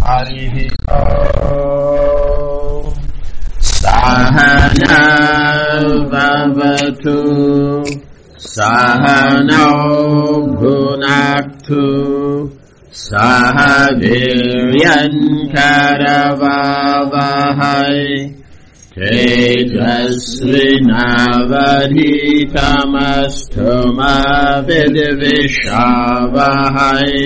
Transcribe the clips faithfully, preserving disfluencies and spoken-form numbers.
Harihi Om. Sahana Bhavatu Sahano Bhunaktu Saha Viryan Karavavahai Tejasvinavadhitamastu ma vidvishavahai.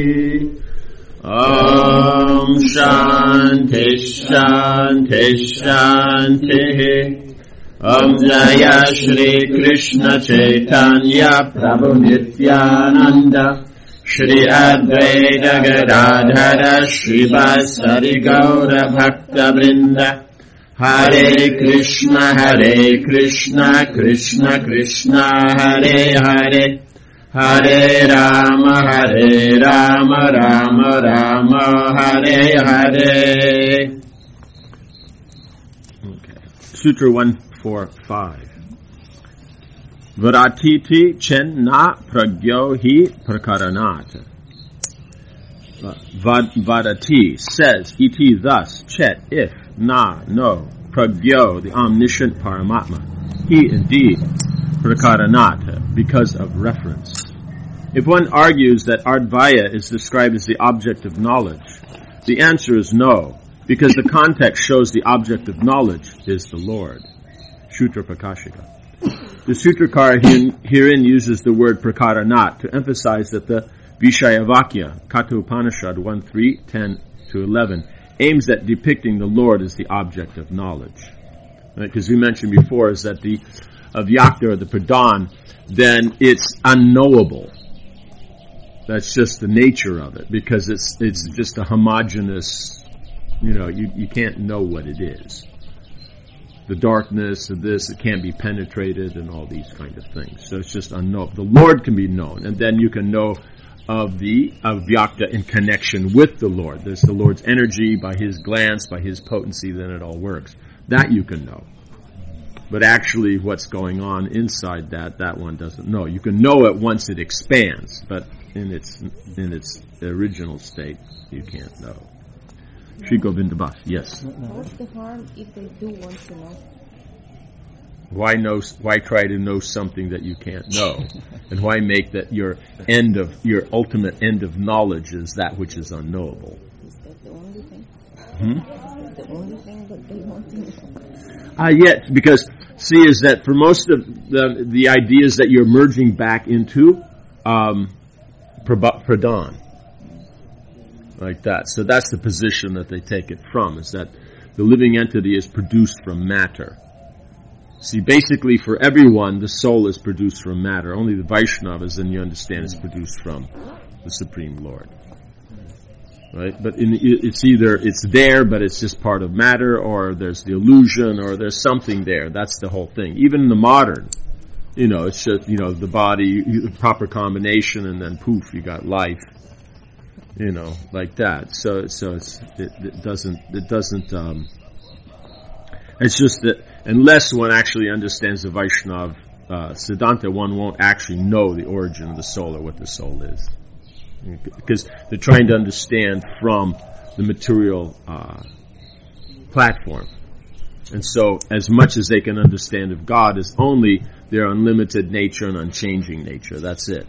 Om Shanti Shanti Shanti. Om Jaya Shri Krishna Chaitanya Prabhu Nityananda Shri Advaita Gadadhara Shri Vasari Gaura Bhakta Vrinda. Hare Krishna Hare Krishna Krishna Krishna Hare Hare Hare Rama Hare Rama Rama Rama Hare Hare. Okay. Sutra one forty-five. Varatiti chen na pragyo hi prakaranat. Vadati says, iti thus, chet, if, na, no, pragyo, the omniscient Paramatma, he indeed, prakaranat, because of reference. If one argues that Advaya is described as the object of knowledge, the answer is no, because the context shows the object of knowledge is the Lord. Sutra Prakashika. The Sutrakara herein uses the word prakaranat to emphasize that the Vishayavakya, Katha Upanishad one three, ten to eleven, aims at depicting the Lord as the object of knowledge. Because right? We mentioned before is that the Avyakta or the Pradhan, then it's unknowable. That's just the nature of it, because it's it's just a homogeneous, you know, you, you can't know what it is. The darkness of this, it can't be penetrated and all these kind of things. So it's just unknown. The Lord can be known, and then you can know of the Avyakta in connection with the Lord. There's the Lord's energy, by His glance, by His potency, then it all works. That you can know. But actually what's going on inside that, that one doesn't know. You can know it once it expands, but in its in its original state, you can't know. Shri Govinda Bhatt, yes. What's the harm if they do want to know? Why know? Why try to know something that you can't know? And why make that your end of your ultimate end of knowledge is that which is unknowable? Is that the only thing? Hmm? Is that the only thing that they want to know? Ah, uh, yes, because see, is that for most of the the ideas that you're merging back into um, Pradhan, like that. So that's the position that they take it from, is that the living entity is produced from matter. See, basically for everyone, the soul is produced from matter. Only the Vaishnavas, then you understand, is produced from the Supreme Lord. Right? But in, it's either, it's there, but it's just part of matter, or there's the illusion, or there's something there. That's the whole thing. Even in the modern, you know, it's just, you know, the body, the proper combination, and then poof, you got life. You know, like that. So, so it's, it, it doesn't, it doesn't, um, it's just that unless one actually understands the Vaishnav, uh, Siddhanta, one won't actually know the origin of the soul or what the soul is. Because they're trying to understand from the material, uh, platform. And so, as much as they can understand of God is only their unlimited nature and unchanging nature. That's it.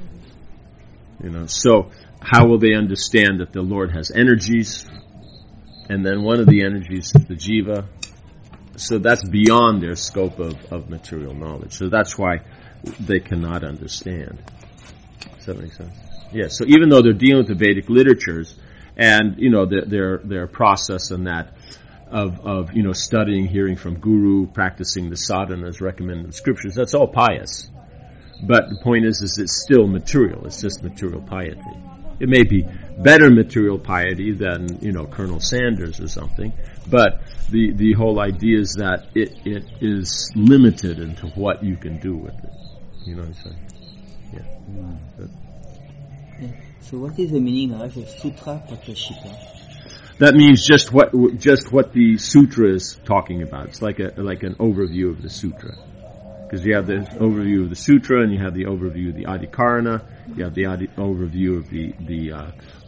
You know, so, how will they understand that the Lord has energies, and then one of the energies is the jiva? So that's beyond their scope of, of material knowledge. So that's why they cannot understand. Does that make sense? Yeah, so even though they're dealing with the Vedic literatures, and, you know, their, their, their process and that of, of, you know, studying, hearing from Guru, practicing the sadhanas recommended in the scriptures, that's all pious. But the point is, is it's still material. It's just material piety. It may be better material piety than, you know, Colonel Sanders or something, but the, the whole idea is that it, it is limited into what you can do with it. You know what I'm saying? Yeah. Mm. But, yeah. So what is the meaning of Sutra Prakashika? That means just what, just what the sutra is talking about. It's like a, like an overview of the sutra. Because you have the overview of the sutra, and you have the overview of the Adhikarana, you have the adi- overview of the the uh,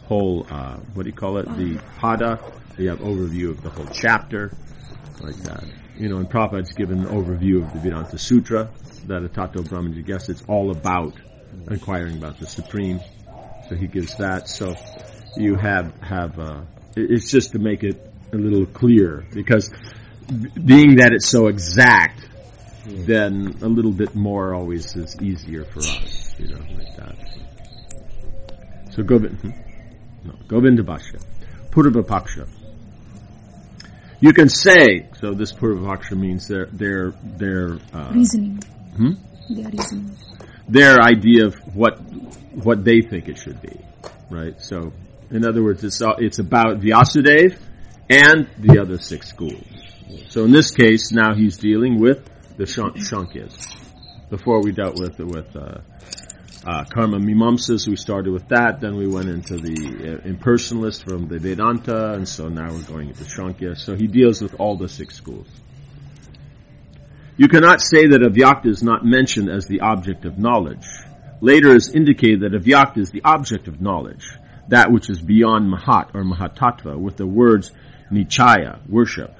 whole, uh, what do you call it? The pada. You have overview of the whole chapter, like that. You know, and Prabhupada's given an overview of the Vedanta Sutra, that Atato Brahman Jigyasa. It's all about inquiring about the Supreme. So he gives that. So you have, have, uh, it's just to make it a little clearer, because being that it's so exact, yeah. then a little bit more always is easier for us, you know, like that. So Govind, no, Govinda Bhashya, Purva Paksha. You can say, so this Purva Paksha means their, their, their, uh, reasoning. Hmm? Their reasoning. Their idea of what, what they think it should be, right? So, in other words, it's, uh, it's about Vyasadeva and the other six schools. So in this case, now he's dealing with the Shankyas. Before we dealt with, with, uh, Uh, Karma Mimamsas, we started with that, then we went into the uh, impersonalists from the Vedanta, and so now we're going into Shankya. So he deals with all the six schools. You cannot say that Avyakta is not mentioned as the object of knowledge. Later is indicated that Avyakta is the object of knowledge, that which is beyond Mahat or Mahatattva, with the words Nichaya, worship.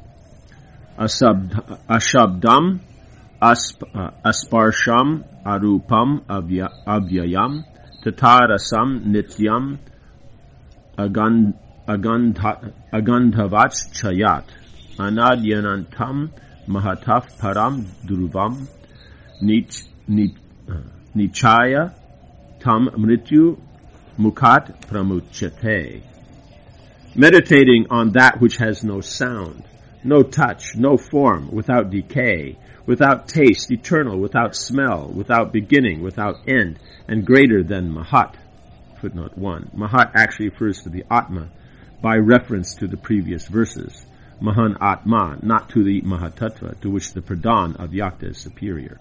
Asab, ashabdam, asp, uh, asparsham, arupam, avya, avyayam, tatarasam, nityam, agand, agandha, agandhavach chayat, anadyanantam, mahataf param dhruvam, nich, nich, uh, nichaya, tam mrityu, mukat pramuchate. Meditating on that which has no sound, no touch, no form, without decay, without taste, eternal, without smell, without beginning, without end, and greater than Mahat. Footnote one. Mahat actually refers to the Atma by reference to the previous verses. Mahan Atma, not to the Mahatattva, to which the Pradhan of Avyakta is superior.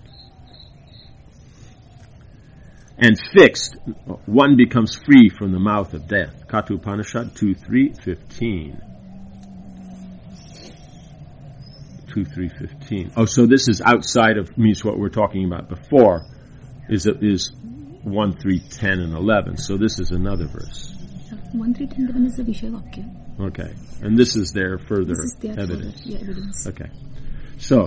And fixed, one becomes free from the mouth of death. Katha Upanishad two three fifteen. two three fifteen. Oh, so this is outside of, means what we're talking about before is is one three ten and eleven. So this is another verse. one three ten eleven is the Vishaya Vakya. Okay. And this is their further this is their evidence. Further, yeah, evidence. Okay. So,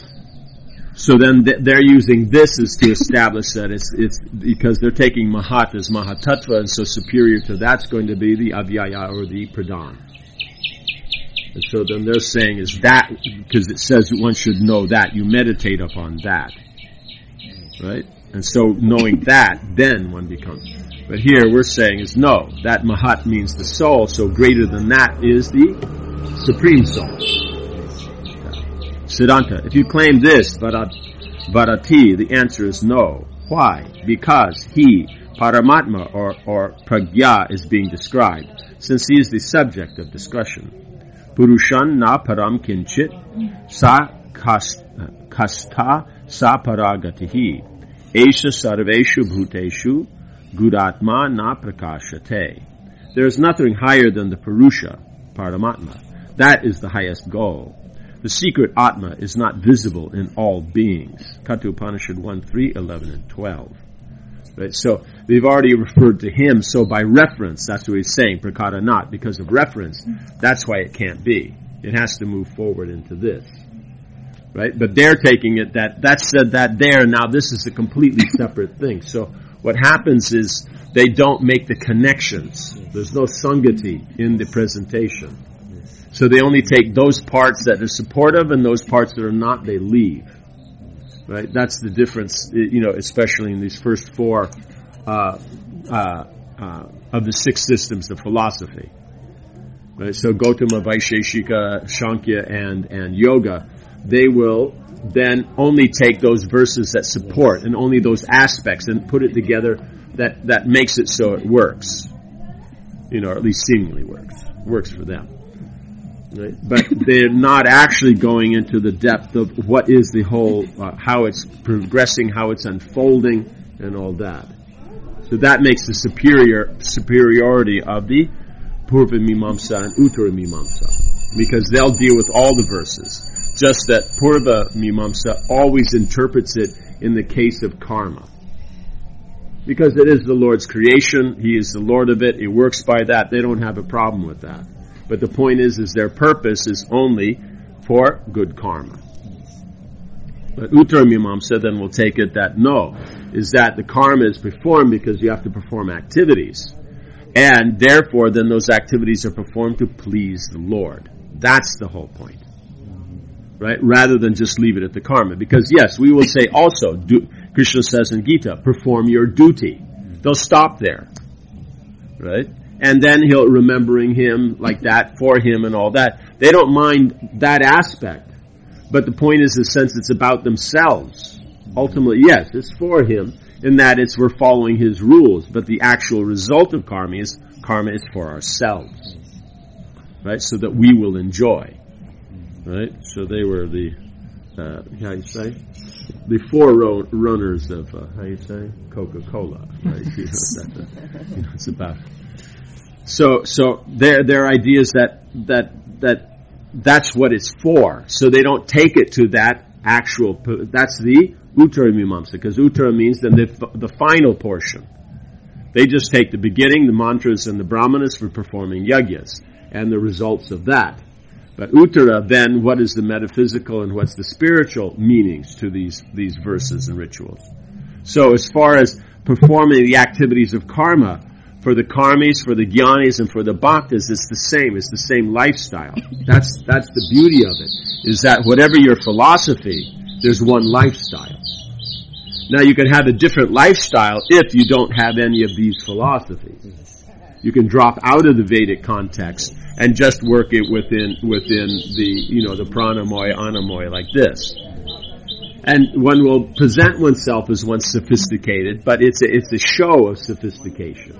so then th- they're using this as to establish that it's, it's because they're taking Mahat as Mahatattva, and so superior to that's going to be the Avyaya or the Pradhan. And so then they're saying is that, because it says one should know that, you meditate upon that. Right? And so knowing that, then one becomes. But here we're saying is no, that Mahat means the soul, so greater than that is the Supreme Soul. Siddhanta, if you claim this, Varati, the answer is no. Why? Because he, Paramatma or, or Pragya, is being described, since he is the subject of discussion. Purushan na param kinchit sa kasta sa paragatihi esha sarveshu bhuteshu gudatma na prakashate. There is nothing higher than the Purusha, Paramatma. That is the highest goal. The secret Atma is not visible in all beings. Katha Upanishad one three, eleven, and twelve. Right? So they've already referred to him, so by reference, that's what he's saying, prakara not, because of reference, that's why it can't be. It has to move forward into this. Right? But they're taking it that, that said that there, now this is a completely separate thing. So what happens is they don't make the connections. There's no sangati in the presentation. So they only take those parts that are supportive and those parts that are not, they leave. Right? That's the difference, you know, especially in these first four uh, uh, uh, of the six systems of philosophy. Right? So Gautama, Vaisheshika, Shankya, and, and Yoga, they will then only take those verses that support and only those aspects and put it together that, that makes it so it works. You know, or at least seemingly works. Works for them. Right? But they're not actually going into the depth of what is the whole, uh, how it's progressing, how it's unfolding, and all that. So that makes the superior superiority of the Purva Mimamsa and Uttara Mimamsa, because they'll deal with all the verses. Just that Purva Mimamsa always interprets it in the case of karma. Because it is the Lord's creation. He is the Lord of it. He works by that. They don't have a problem with that. But the point is, is their purpose is only for good karma. But Uttaramimamsa then will take it that no, is that the karma is performed because you have to perform activities. And therefore, then those activities are performed to please the Lord. That's the whole point. Right? Rather than just leave it at the karma. Because yes, we will say also, do, Krishna says in Gita, perform your duty. They'll stop there. Right? And then he'll, remembering him like that, for him and all that. They don't mind that aspect. But the point is, in a sense, it's about themselves. Ultimately, yes, it's for him, in that it's we're following his rules. But the actual result of karma is, karma is for ourselves. Right? So that we will enjoy. Right? So they were the, uh, how you say? The forerunners of, uh, how you say? Coca-Cola. Right? You know, that, you know, it's about. So, so their, their idea is that, that, that, that's what it's for. So they don't take it to that actual, that's the Uttaramimamsa, because Uttara means then the, the final portion. They just take the beginning, the mantras and the brahmanas for performing yajnas, and the results of that. But Uttara, then, what is the metaphysical and what's the spiritual meanings to these, these verses and rituals? So as far as performing the activities of karma, for the karmis, for the jnanis, and for the bhaktas, it's the same. It's the same lifestyle. That's, that's the beauty of it, is that whatever your philosophy, there's one lifestyle. Now you can have a different lifestyle if you don't have any of these philosophies. You can drop out of the Vedic context and just work it within, within the, you know, the pranamoy, anamoy, like this. And one will present oneself as one sophisticated, but it's a, it's a show of sophistication.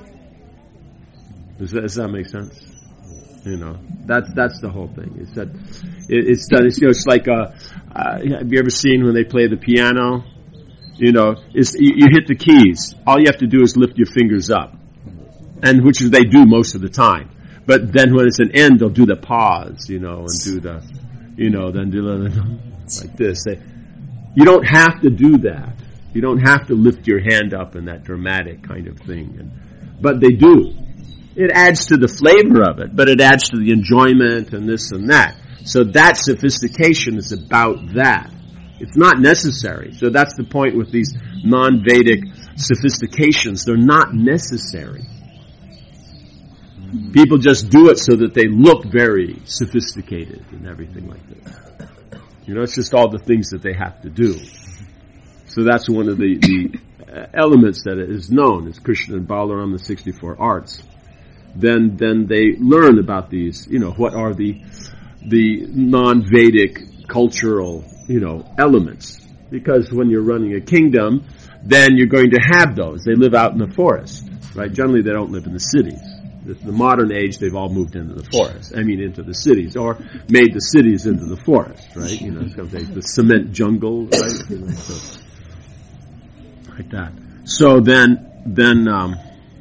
Does that, does that make sense? You know, that's that's the whole thing. It's that it, it's done. It's, you know, it's like uh, uh, have you ever seen when they play the piano? You know, it's you, you hit the keys. All you have to do is lift your fingers up, and which they do most of the time. But then when it's an end, they'll do the pause. You know, and do the, you know, then do the, like this. They, you don't have to do that. You don't have to lift your hand up in that dramatic kind of thing. And, but they do. It adds to the flavor of it, but it adds to the enjoyment and this and that. So that sophistication is about that. It's not necessary. So that's the point with these non-Vedic sophistications. They're not necessary. People just do it so that they look very sophisticated and everything like this. You know, it's just all the things that they have to do. So that's one of the, the elements that is known as Krishna and Balaram, the sixty-four arts. Then, then they learn about these, you know, what are the, the non-Vedic cultural, you know, elements. Because when you're running a kingdom, then you're going to have those. They live out in the forest, right? Generally they don't live in the cities. The, the modern age, they've all moved into the forest. I mean, into the cities, or made the cities into the forest, right? You know, the cement jungle, right? You know, so, like that. So then, then, um,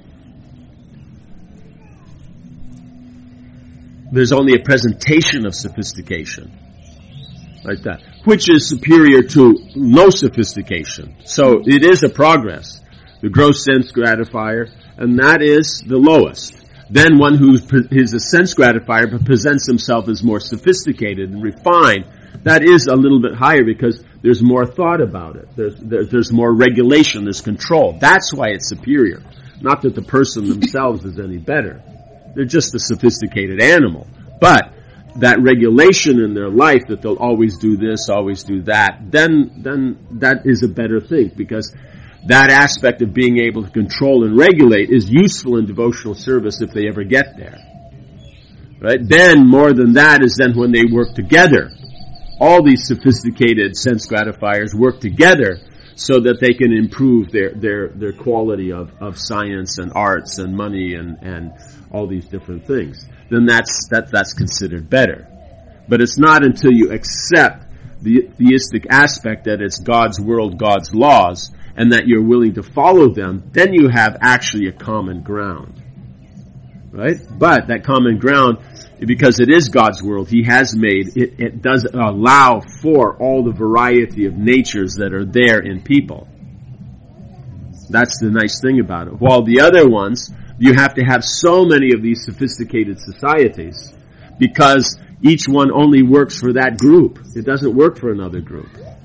there's only a presentation of sophistication, like that, which is superior to no sophistication. So it is a progress, the gross sense gratifier, and that is the lowest. Then one who is a sense gratifier but presents himself as more sophisticated and refined, that is a little bit higher because there's more thought about it. There's, there, there's more regulation, there's control. That's why it's superior. Not that the person themselves is any better. They're just a sophisticated animal. But that regulation in their life that they'll always do this, always do that, then, then that is a better thing because that aspect of being able to control and regulate is useful in devotional service if they ever get there. Right? Then, more than that is then when they work together. All these sophisticated sense gratifiers work together so that they can improve their, their, their quality of, of science and arts and money and, and all these different things. Then that's, that, that's considered better. But it's not until you accept the theistic aspect that it's God's world, God's laws, and that you're willing to follow them, then you have actually a common ground. Right? But that common ground, because it is God's world, He has made, it, it does allow for all the variety of natures that are there in people. That's the nice thing about it. While the other ones, you have to have so many of these sophisticated societies because each one only works for that group. It doesn't work for another group.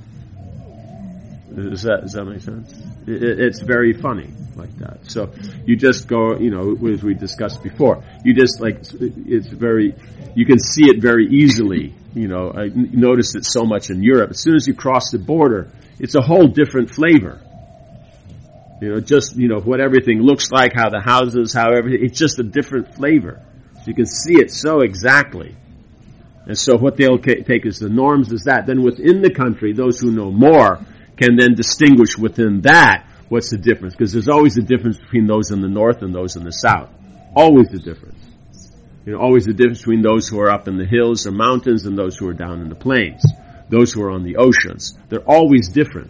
Does that, does that make sense? It, it, it's very funny like that. So you just go, you know, as we discussed before, you just like, it's very, you can see it very easily. You know, I noticed it so much in Europe. As soon as you cross the border, it's a whole different flavor. You know, just, you know, what everything looks like, how the houses, how everything, it's just a different flavor. So you can see it so exactly. And so what they'll ca- take as the norms is that. Then within the country, those who know more can then distinguish within that what's the difference. Because there's always a difference between those in the north and those in the south. Always a difference. You know, always the difference between those who are up in the hills or mountains and those who are down in the plains. Those who are on the oceans. They're always different.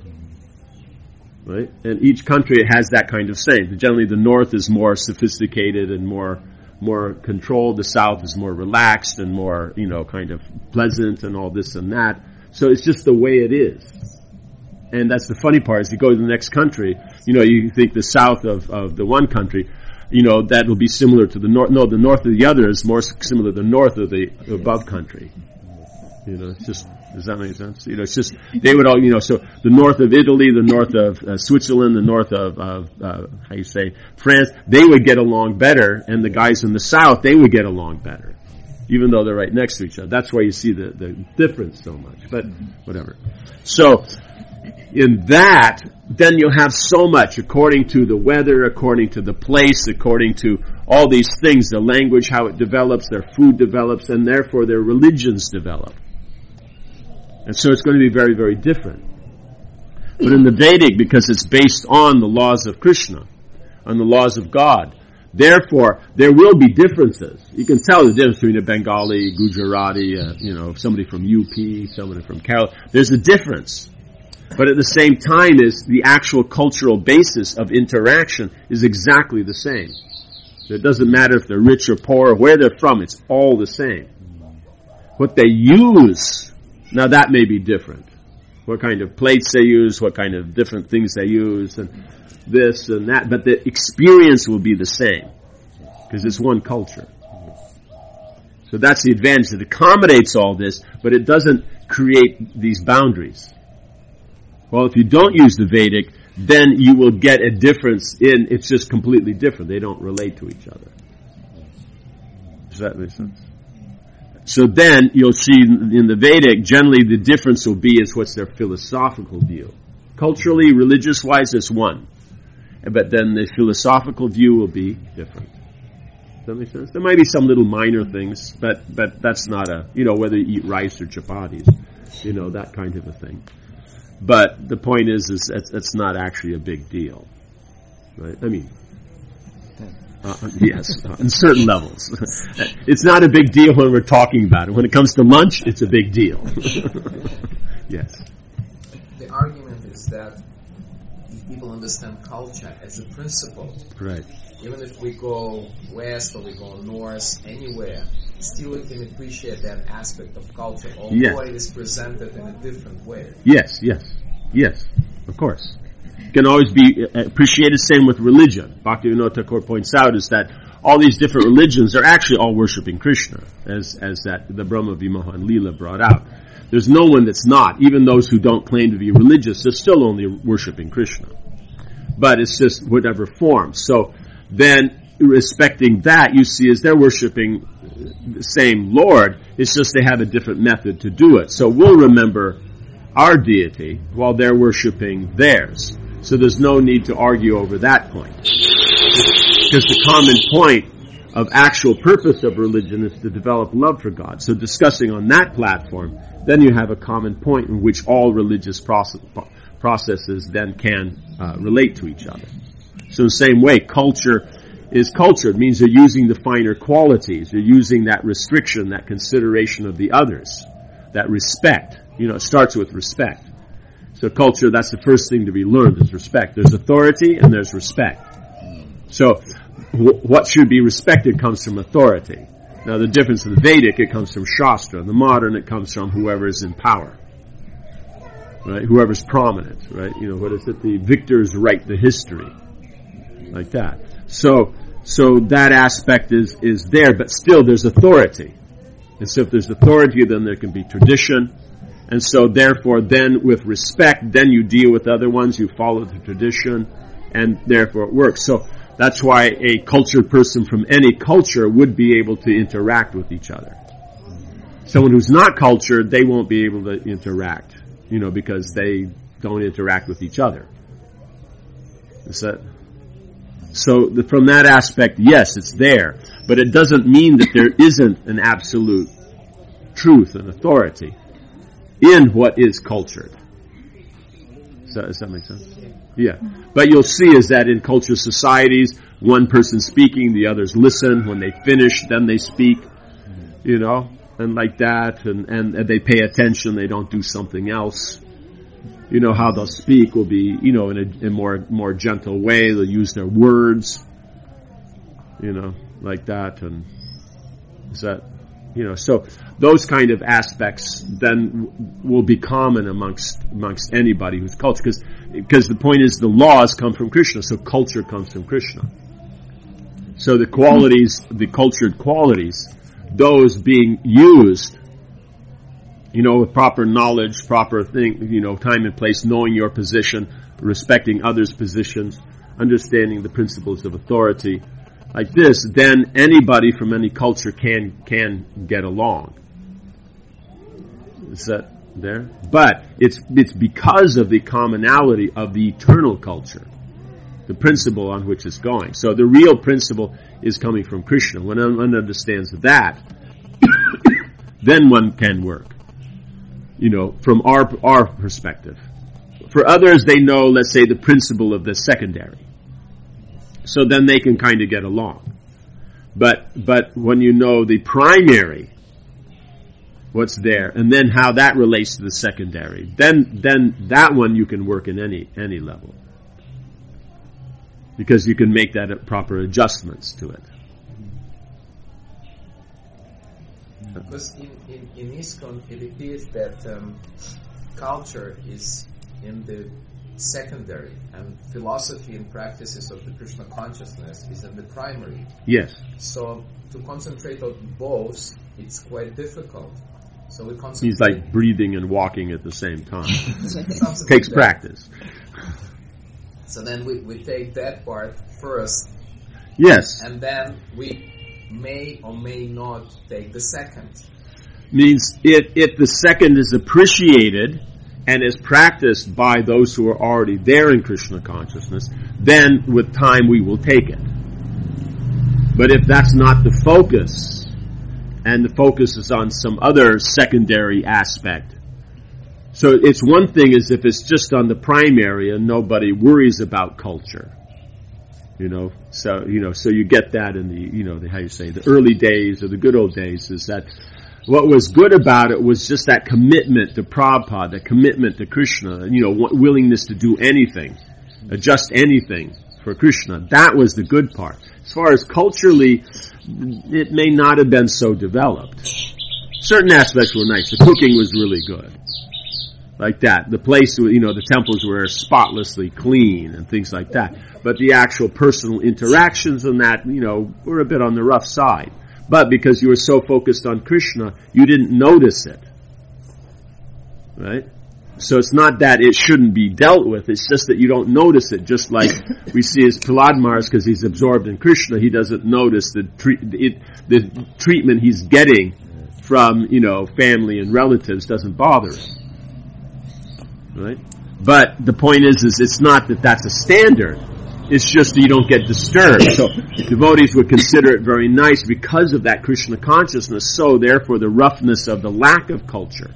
Right? And each country has that kind of saying. Generally the north is more sophisticated and more more controlled. The south is more relaxed and more, you know, kind of pleasant and all this and that. So it's just the way it is. And that's the funny part, is you go to the next country, you know, you think the south of, of the one country, you know, that will be similar to the north. No, the north of the other is more similar to the north of the above country. You know, it's just, does that make sense? You know, it's just, they would all, you know, so the north of Italy, the north of uh, Switzerland, the north of, of uh, how you say, France, they would get along better, and the guys in the south, they would get along better, even though they're right next to each other. That's why you see the, the difference so much, but whatever. So, in that, then you'll have so much according to the weather, according to the place, according to all these things, the language, how it develops, their food develops, and therefore their religions develop. And so it's going to be very, very different. But in the Vedic, because it's based on the laws of Krishna, on the laws of God, therefore there will be differences. You can tell the difference between a Bengali, Gujarati, uh, you know, somebody from U P, somebody from Kerala. There's a difference. But at the same time, is the actual cultural basis of interaction is exactly the same. It doesn't matter if they're rich or poor or where they're from, it's all the same. What they use, now that may be different. What kind of plates they use, what kind of different things they use, and this and that, but the experience will be the same. Because it's one culture. So that's the advantage. It accommodates all this, but it doesn't create these boundaries. Well, if you don't use the Vedic, then you will get a difference in, it's just completely different. They don't relate to each other. Does that make sense? So then, you'll see in the Vedic, generally the difference will be is what's their philosophical view. Culturally, religious-wise, it's one. But then the philosophical view will be different. Does that make sense? There might be some little minor things, but, but that's not a, you know, whether you eat rice or chapatis, you know, that kind of a thing. But the point is, is it's, it's not actually a big deal, right? I mean, uh, yes, uh, on certain levels. It's not a big deal when we're talking about it. When it comes to lunch, it's a big deal. Yes. The argument is that if people understand culture as a principle, right? Even if we go west or we go north, anywhere, still we can appreciate that aspect of culture, although yes. It is presented in a different way. Yes, yes, yes, of course. It can always be appreciated. Same with religion. Bhaktivinoda Thakur points out is that all these different religions are actually all worshiping Krishna, as as that the Brahma Vimohan Leela brought out. There's no one that's not. Even those who don't claim to be religious, they're still only worshiping Krishna. But it's just whatever form. So then, respecting that, you see, as they're worshiping the same Lord, it's just they have a different method to do it. So we'll remember our deity while they're worshiping theirs. So there's no need to argue over that point. Because the common point of actual purpose of religion is to develop love for God. So discussing on that platform, then you have a common point in which all religious process, processes then can uh, relate to each other. So in the same way, culture is culture. It means you're using the finer qualities. You're using that restriction, that consideration of the others, that respect. You know, it starts with respect. So culture, that's the first thing to be learned, is respect. There's authority and there's respect. So w- what should be respected comes from authority. Now the difference in the Vedic, it comes from Shastra. In the modern, it comes from whoever is in power. right? Whoever's prominent, right? You know, what is it? The victors write the history, like that. So, so that aspect is is there, but still there's authority. And so if there's authority, then there can be tradition. And so therefore then with respect, then you deal with other ones, you follow the tradition, and therefore it works. So that's why a cultured person from any culture would be able to interact with each other. Someone who's not cultured, they won't be able to interact, you know, because they don't interact with each other. Is that? So the, from that aspect, yes, it's there. But it doesn't mean that there isn't an absolute truth and authority in what is cultured. Does that, does that make sense? Yeah. But you'll see is that in cultured societies, one person's speaking, the others listen. When they finish, then they speak, you know, and like that, and, and, and they pay attention, they don't do something else. You know, how they'll speak will be, you know, in a, in a more, more gentle way. They'll use their words, you know, like that, and is that, you know, so those kind of aspects then will be common amongst amongst anybody who's cultured, because because the point is the laws come from Krishna, so culture comes from Krishna. So the qualities, the cultured qualities, those being used, you know, with proper knowledge, proper thing, you know, time and place, knowing your position, respecting others' positions, understanding the principles of authority, like this, then anybody from any culture can can get along. Is that there? But it's it's because of the commonality of the eternal culture, the principle on which it's going. So the real principle is coming from Krishna. When one understands that, then one can work. You know, from our our perspective. For others, they know, let's say, the principle of the secondary. So then they can kind of get along. But but when you know the primary, what's there, and then how that relates to the secondary, then then that one you can work in any any level. Because you can make that proper adjustments to it. Because in, in, in ISKCON it appears that um, culture is in the secondary, and philosophy and practices of the Krishna consciousness is in the primary. Yes. So to concentrate on both, it's quite difficult. So we concentrate. He's like breathing and walking at the same time. Something Takes like that. practice. So then we, we take that part first, Yes. and then we may or may not take the second. Means if if the second is appreciated and is practiced by those who are already there in Krishna consciousness, then with time we will take it. But if that's not the focus, and the focus is on some other secondary aspect, so it's one thing is if it's just on the primary and nobody worries about culture, you know. So you know, so you get that in the you know the, how you say the early days or the good old days is that. What was good about it was just that commitment to Prabhupada, that commitment to Krishna, you know, willingness to do anything, adjust anything for Krishna. That was the good part. As far as culturally, it may not have been so developed. Certain aspects were nice. The cooking was really good. Like that. The place, you know, the temples were spotlessly clean and things like that. But the actual personal interactions and that, you know, were a bit on the rough side. But because you were so focused on Krishna, you didn't notice it. Right? So it's not that it shouldn't be dealt with, it's just that you don't notice it. Just like we see as Prahlad Maharaj, because he's absorbed in Krishna, he doesn't notice the, tre- it, the treatment he's getting from, you know, family and relatives doesn't bother him. Right? But the point is, is it's not that that's a standard. It's just that you don't get disturbed. So devotees would consider it very nice because of that Krishna consciousness. So therefore the roughness of the lack of culture.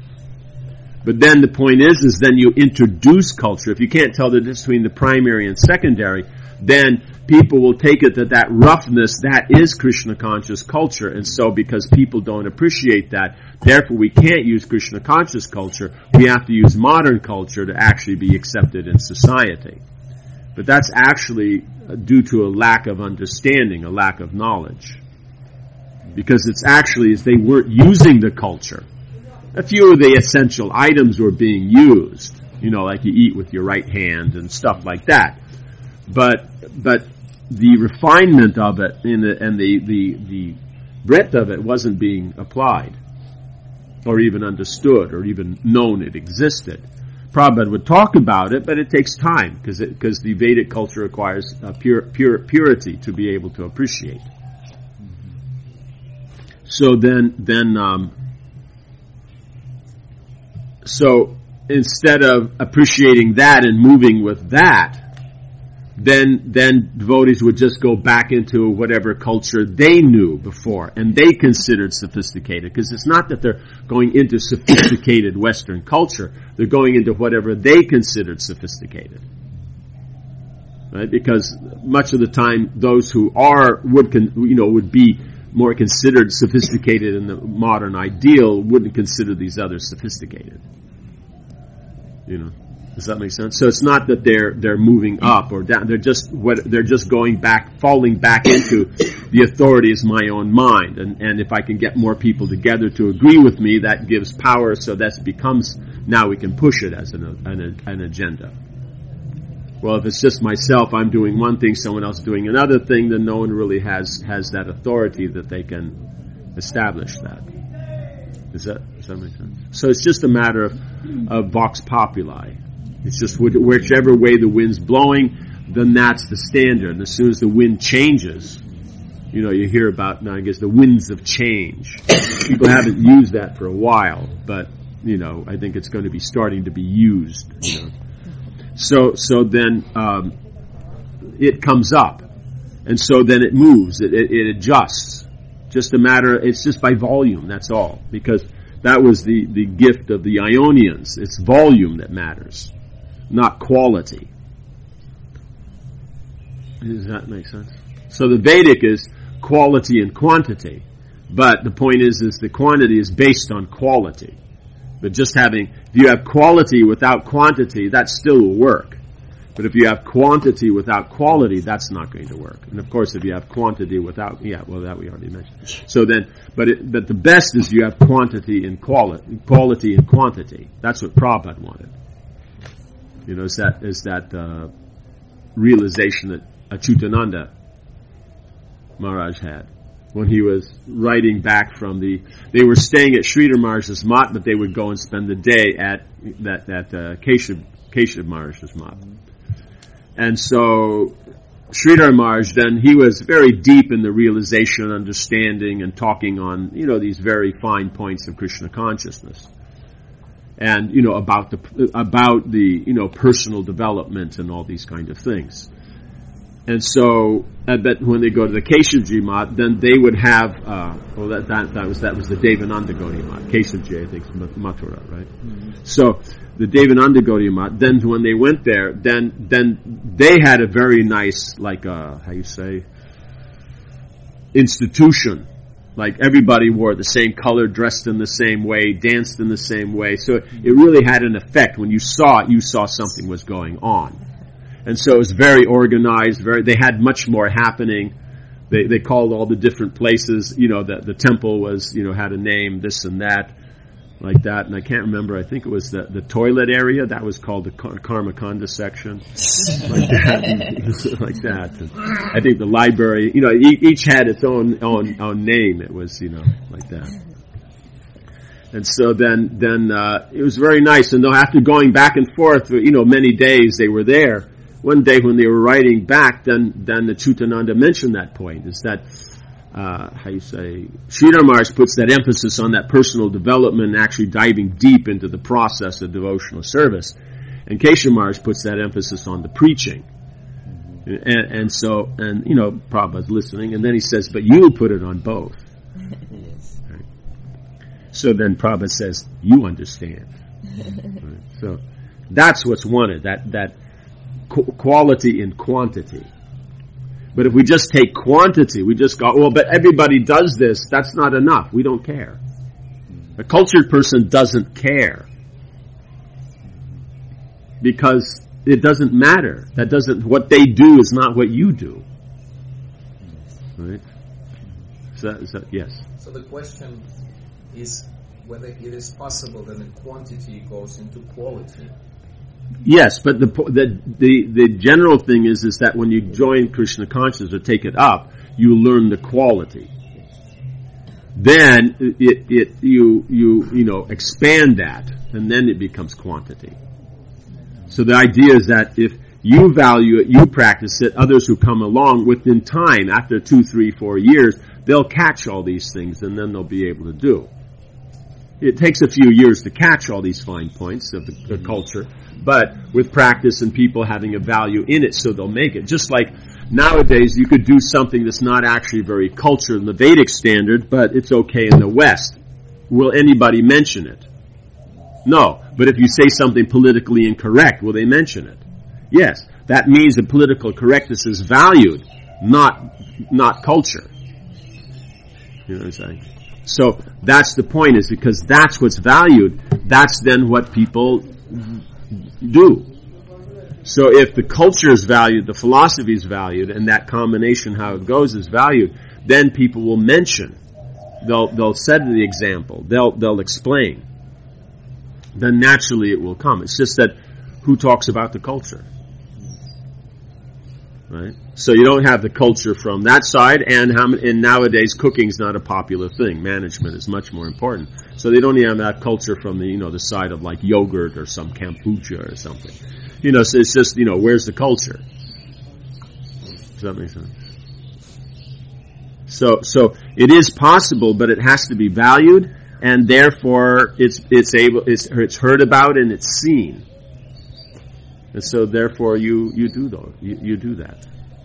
But then the point is, is then you introduce culture. If you can't tell the difference between the primary and secondary, then people will take it that that roughness, that is Krishna conscious culture. And so because people don't appreciate that, therefore we can't use Krishna conscious culture. We have to use modern culture to actually be accepted in society. But that's actually due to a lack of understanding, a lack of knowledge. Because it's actually, as they weren't using the culture. a few of the essential items were being used. You know, like you eat with your right hand and stuff like that. But but the refinement of it and the and the, the, the breadth of it wasn't being applied, or even understood, or even known it existed. Prabhupada would talk about it, but it takes time because because the Vedic culture requires uh, pure, pure purity to be able to appreciate. So then, then, um, so instead of appreciating that and moving with that, then then devotees would just go back into whatever culture they knew before and they considered sophisticated. Because it's not that they're going into sophisticated Western culture; they're going into whatever they considered sophisticated. Right? Because much of the time, those who are would con, you know would be more considered sophisticated in the modern ideal wouldn't consider these others sophisticated. You know, does that make sense? So it's not that they're they're moving up or down. They're just what they're just going back, falling back into the authority is my own mind, and and if I can get more people together to agree with me, that gives power. So that becomes now we can push it as an an, an agenda. Well, if it's just myself, I'm doing one thing, someone else doing another thing, then no one really has, has that authority that they can establish that. Does that, does that make sense? So it's just a matter of, of vox populi. It's just whichever way the wind's blowing, then that's the standard. And as soon as the wind changes, you know, you hear about, now I guess, the winds of change. People haven't used that for a while, but, you know, I think it's going to be starting to be used, you know. So, so then um, it comes up, and so then it moves. It, it, it adjusts. Just a matter. It's just by volume. That's all. Because that was the, the gift of the Ionians. It's volume that matters, not quality. Does that make sense? So the Vedic is quality and quantity, but the point is, is the quantity is based on quality. But just having, if you have quality without quantity, that still will work. But if you have quantity without quality, that's not going to work. And of course, if you have quantity without, yeah, well, that we already mentioned. So then, but it, but the best is you have quantity and quality, quality and quantity. That's what Prabhupada wanted. You know, is that is that uh, realization that Achyutananda Maharaj had when he was writing back from the, they were staying at Sridhar Maharaj's mat, but they would go and spend the day at that that uh, Keshav, Keshav Maharaj's mat. And so Sridhar Maharaj, then he was very deep in the realization, understanding, and talking on, you know, these very fine points of Krishna consciousness. And, you know, about the, about the, you know, personal development and all these kind of things. And so, I bet when they go to the Keshavji Mat, then they would have, uh, well, that, that, that was, that was the Devananda Gaudiya Mat. Keshavji, I think, is Mathura, right? Mm-hmm. So, the Devananda Gaudiya Mat, then when they went there, then, then they had a very nice, like, uh, how you say, institution. Like, everybody wore the same color, dressed in the same way, danced in the same way. So, it really had an effect. When you saw it, you saw something was going on. And so it was very organized, very, they had much more happening. They, they called all the different places, you know, the, the temple was, you know, had a name, this and that, like that. And I can't remember, I think it was the, the toilet area, that was called the Karmakanda section. Like that, like that. And I think the library, you know, each had its own, own, own name. It was, you know, like that. And so then, then, uh, it was very nice. And after going back and forth, you know, many days they were there. One day when they were writing back, then then the Achyutananda mentioned that point, is that, uh, how you say, Sridhar Maharaj puts that emphasis on that personal development, actually diving deep into the process of devotional service. And Keshav Maharaj puts that emphasis on the preaching. And, and so, and, you know, Prabhupada's listening, and then he says, but you put it on both. Right? So then Prabhupada says, you understand. Right? So that's what's wanted, that, that, quality and quantity. But if we just take quantity, we just go, well, but everybody does this, that's not enough. We don't care. A cultured person doesn't care. Because it doesn't matter. That doesn't, what they do is not what you do. Right? Is that, is that, yes. So the question is, whether it is possible that the quantity goes into quality. Yes, but the, po- the the the general thing is is that when you join Krishna consciousness or take it up, you learn the quality. Then it it you you you know expand that, and then it becomes quantity. So the idea is that if you value it, you practice it, others who come along within time, after two, three, four years, they'll catch all these things, and then they'll be able to do. It takes a few years to catch all these fine points of the, the culture, but with practice and people having a value in it, so they'll make it. Just like nowadays, you could do something that's not actually very cultured in the Vedic standard, but it's okay in the West. Will anybody mention it? No. But if you say something politically incorrect, will they mention it? Yes. That means that political correctness is valued, not not culture. You know what I'm saying? So that's the point, is because that's what's valued, that's then what people do. So if the culture is valued, the philosophy is valued, and that combination, how it goes, is valued, then people will mention. They'll they'll set the example. They'll they'll explain. Then naturally it will come. It's just that who talks about the culture? Right? So you don't have the culture from that side, and how many, and nowadays cooking's not a popular thing. Management is much more important. So they don't even have that culture from the, you know, the side of like yogurt or some kombucha or something. You know, so it's just, you know, where's the culture? Does that make sense? So, so it is possible, but it has to be valued, and therefore it's it's able it's it's heard about and it's seen. And so therefore you, you do though. You, you do that.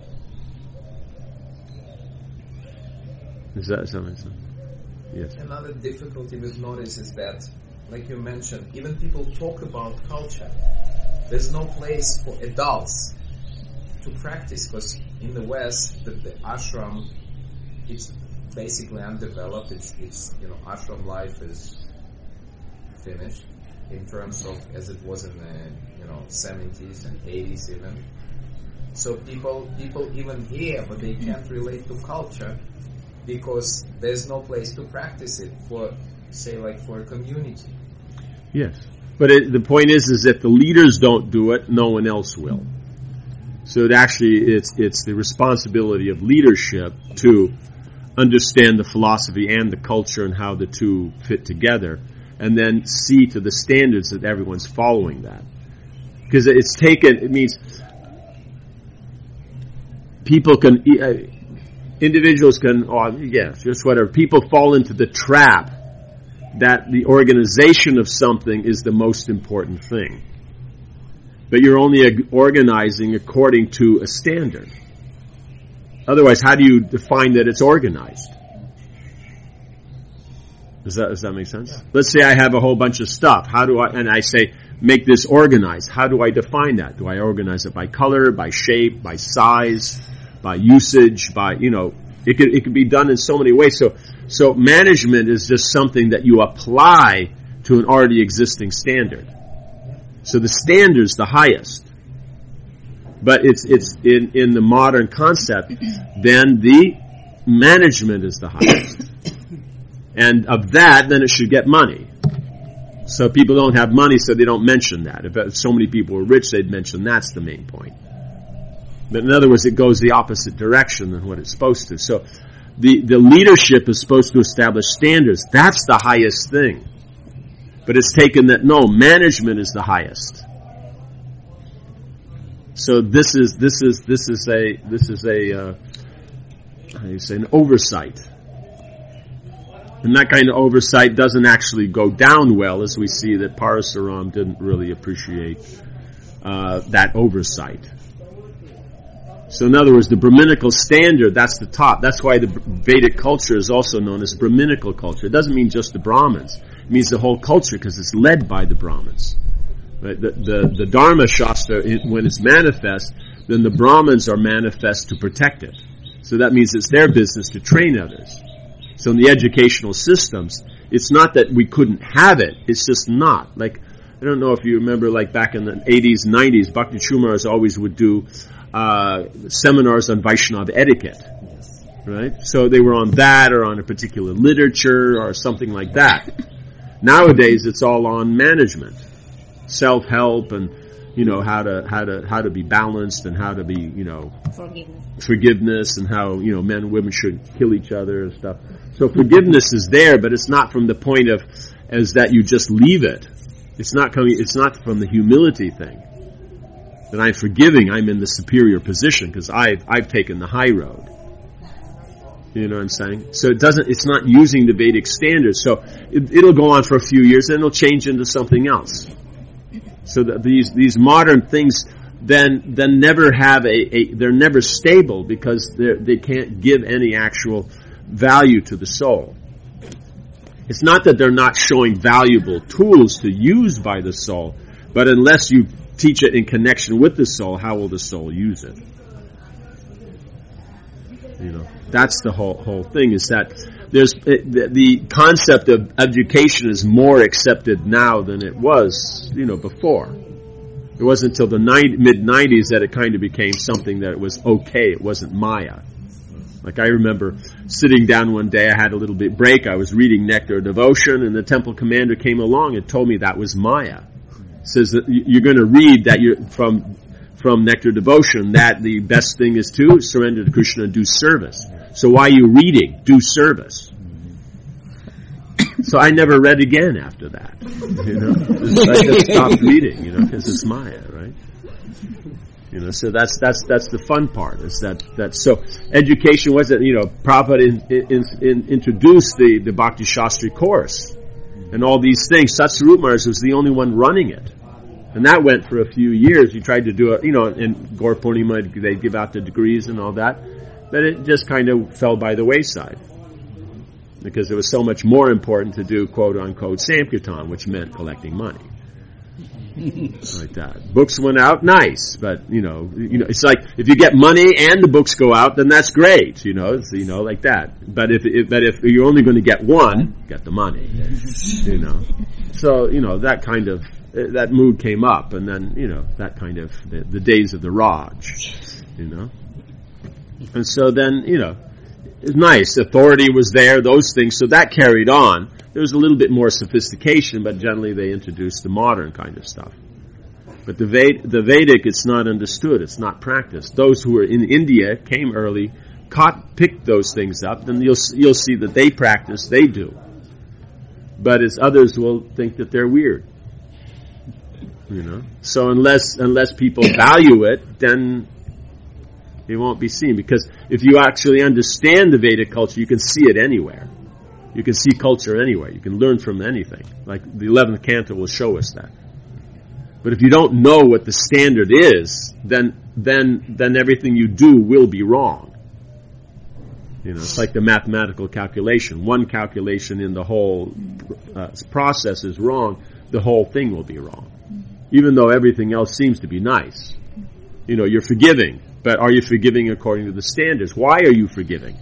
Is that something? Yes. Another difficulty we've noticed is that, like you mentioned, even people talk about culture. There's no place for adults to practice, because in the West, the, the ashram, it's basically undeveloped. It's, it's, you know, ashram life is finished in terms of as it was in the, you know, seventies and eighties even. So people, people even here, but they can't relate to culture because there's no place to practice it for, say, like for a community. Yes. But it, the point is, is if the leaders don't do it, no one else will. So it actually, it's, it's the responsibility of leadership to understand the philosophy and the culture and how the two fit together, and then see to the standards that everyone's following that. Because it's taken, it means people can, uh, individuals can, oh, yes, just whatever, people fall into the trap that the organization of something is the most important thing. But you're only organizing according to a standard. Otherwise, how do you define that it's organized? Does that, does that make sense? Yeah. Let's say I have a whole bunch of stuff. How do I, and I say, make this organized. How do I define that? Do I organize it by color, by shape, by size, by usage, by, you know, it could, it could be done in so many ways. So, so management is just something that you apply to an already existing standard. So the standard's the highest. But it's, it's in, in the modern concept, then the management is the highest. And of that, then it should get money. So people don't have money, so they don't mention that. If so many people were rich, they'd mention that's the main point. But in other words, it goes the opposite direction than what it's supposed to. So the, the leadership is supposed to establish standards. That's the highest thing. But it's taken that, no, management is the highest. So this is, this is, this is a, this is a, uh, how do you say, an oversight. And that kind of oversight doesn't actually go down well, as we see that Parasaram didn't really appreciate uh, that oversight. So in other words, the Brahminical standard, that's the top. That's why the Vedic culture is also known as Brahminical culture. It doesn't mean just the Brahmins. It means the whole culture, because it's led by the Brahmins. Right? The, the, the Dharma Shastra, when it's manifest, then the Brahmins are manifest to protect it. So that means it's their business to train others. So in the educational systems, it's not that we couldn't have it, it's just not. Like, I don't know if you remember, like back in the eighties, nineties, Bhakti Chumaras always would do uh, seminars on Vaishnava etiquette. Right? So they were on that, or on a particular literature, or something like that. Nowadays, it's all on management, self-help, and you know how to how to how to be balanced and how to be you know Forgiveness. forgiveness and how you know men and women should kill each other and stuff. So forgiveness is there, but it's not from the point of as that you just leave it. It's not coming. It's not from the humility thing. That I'm forgiving. I'm in the superior position because I've I've taken the high road. You know what I'm saying? So it doesn't. It's not using the Vedic standards. So it, it'll go on for a few years, then it'll change into something else. So that these these modern things then then never have a, a they're never stable because they they can't give any actual value to the soul. It's not that they're not showing valuable tools to use by the soul, but unless you teach it in connection with the soul, how will the soul use it? You know, that's the whole whole thing. Is that there's it, the, the concept of education is more accepted now than it was, you know, before. It wasn't until the mid nineties that it kind of became something that it was okay. It wasn't Maya. Like I remember sitting down one day, I had a little bit break. I was reading Nectar of Devotion, and the temple commander came along and told me that was Maya. It says that you're going to read that you're from from Nectar of Devotion that the best thing is to surrender to Krishna and do service. So why are you reading? Do service. So I never read again after that. You know, just, I just stopped reading. You know, because it's Maya, right? You know, so that's that's that's the fun part. Is that that so education wasn't, you know, Prabhupada in, in, in, introduced the the Bhakti Shastri course and all these things. Satsvarup Maharaj was the only one running it, and that went for a few years. He tried to do it, you know, in Gaur Purnima they give out the degrees and all that, but it just kind of fell by the wayside because it was so much more important to do quote unquote Sankirtan, which meant collecting money. Like that. Books went out, nice, but you know, you know, it's like if you get money and the books go out, then that's great, you know, it's, you know, like that. But if, if but if you're only going to get one, get the money, you know. So you know that kind of that mood came up, and then you know that kind of the, the days of the Raj, you know, and so then you know, it's nice. Authority was there, those things, so that carried on. There was a little bit more sophistication, but generally they introduced the modern kind of stuff. But the Ved- the Vedic, it's not understood, it's not practiced. Those who were in India came early, caught, picked those things up, then you'll you'll see that they practice, they do. But as others will think that they're weird, you know. So unless unless people value it, then it won't be seen. Because if you actually understand the Vedic culture, you can see it anywhere. You can see culture anywhere. You can learn from anything. Like the eleventh canto will show us that. But if you don't know what the standard is, then then then everything you do will be wrong. You know, it's like the mathematical calculation. One calculation in the whole uh, process is wrong, the whole thing will be wrong. Even though everything else seems to be nice. You know, you're forgiving, but are you forgiving according to the standards? Why are you forgiving?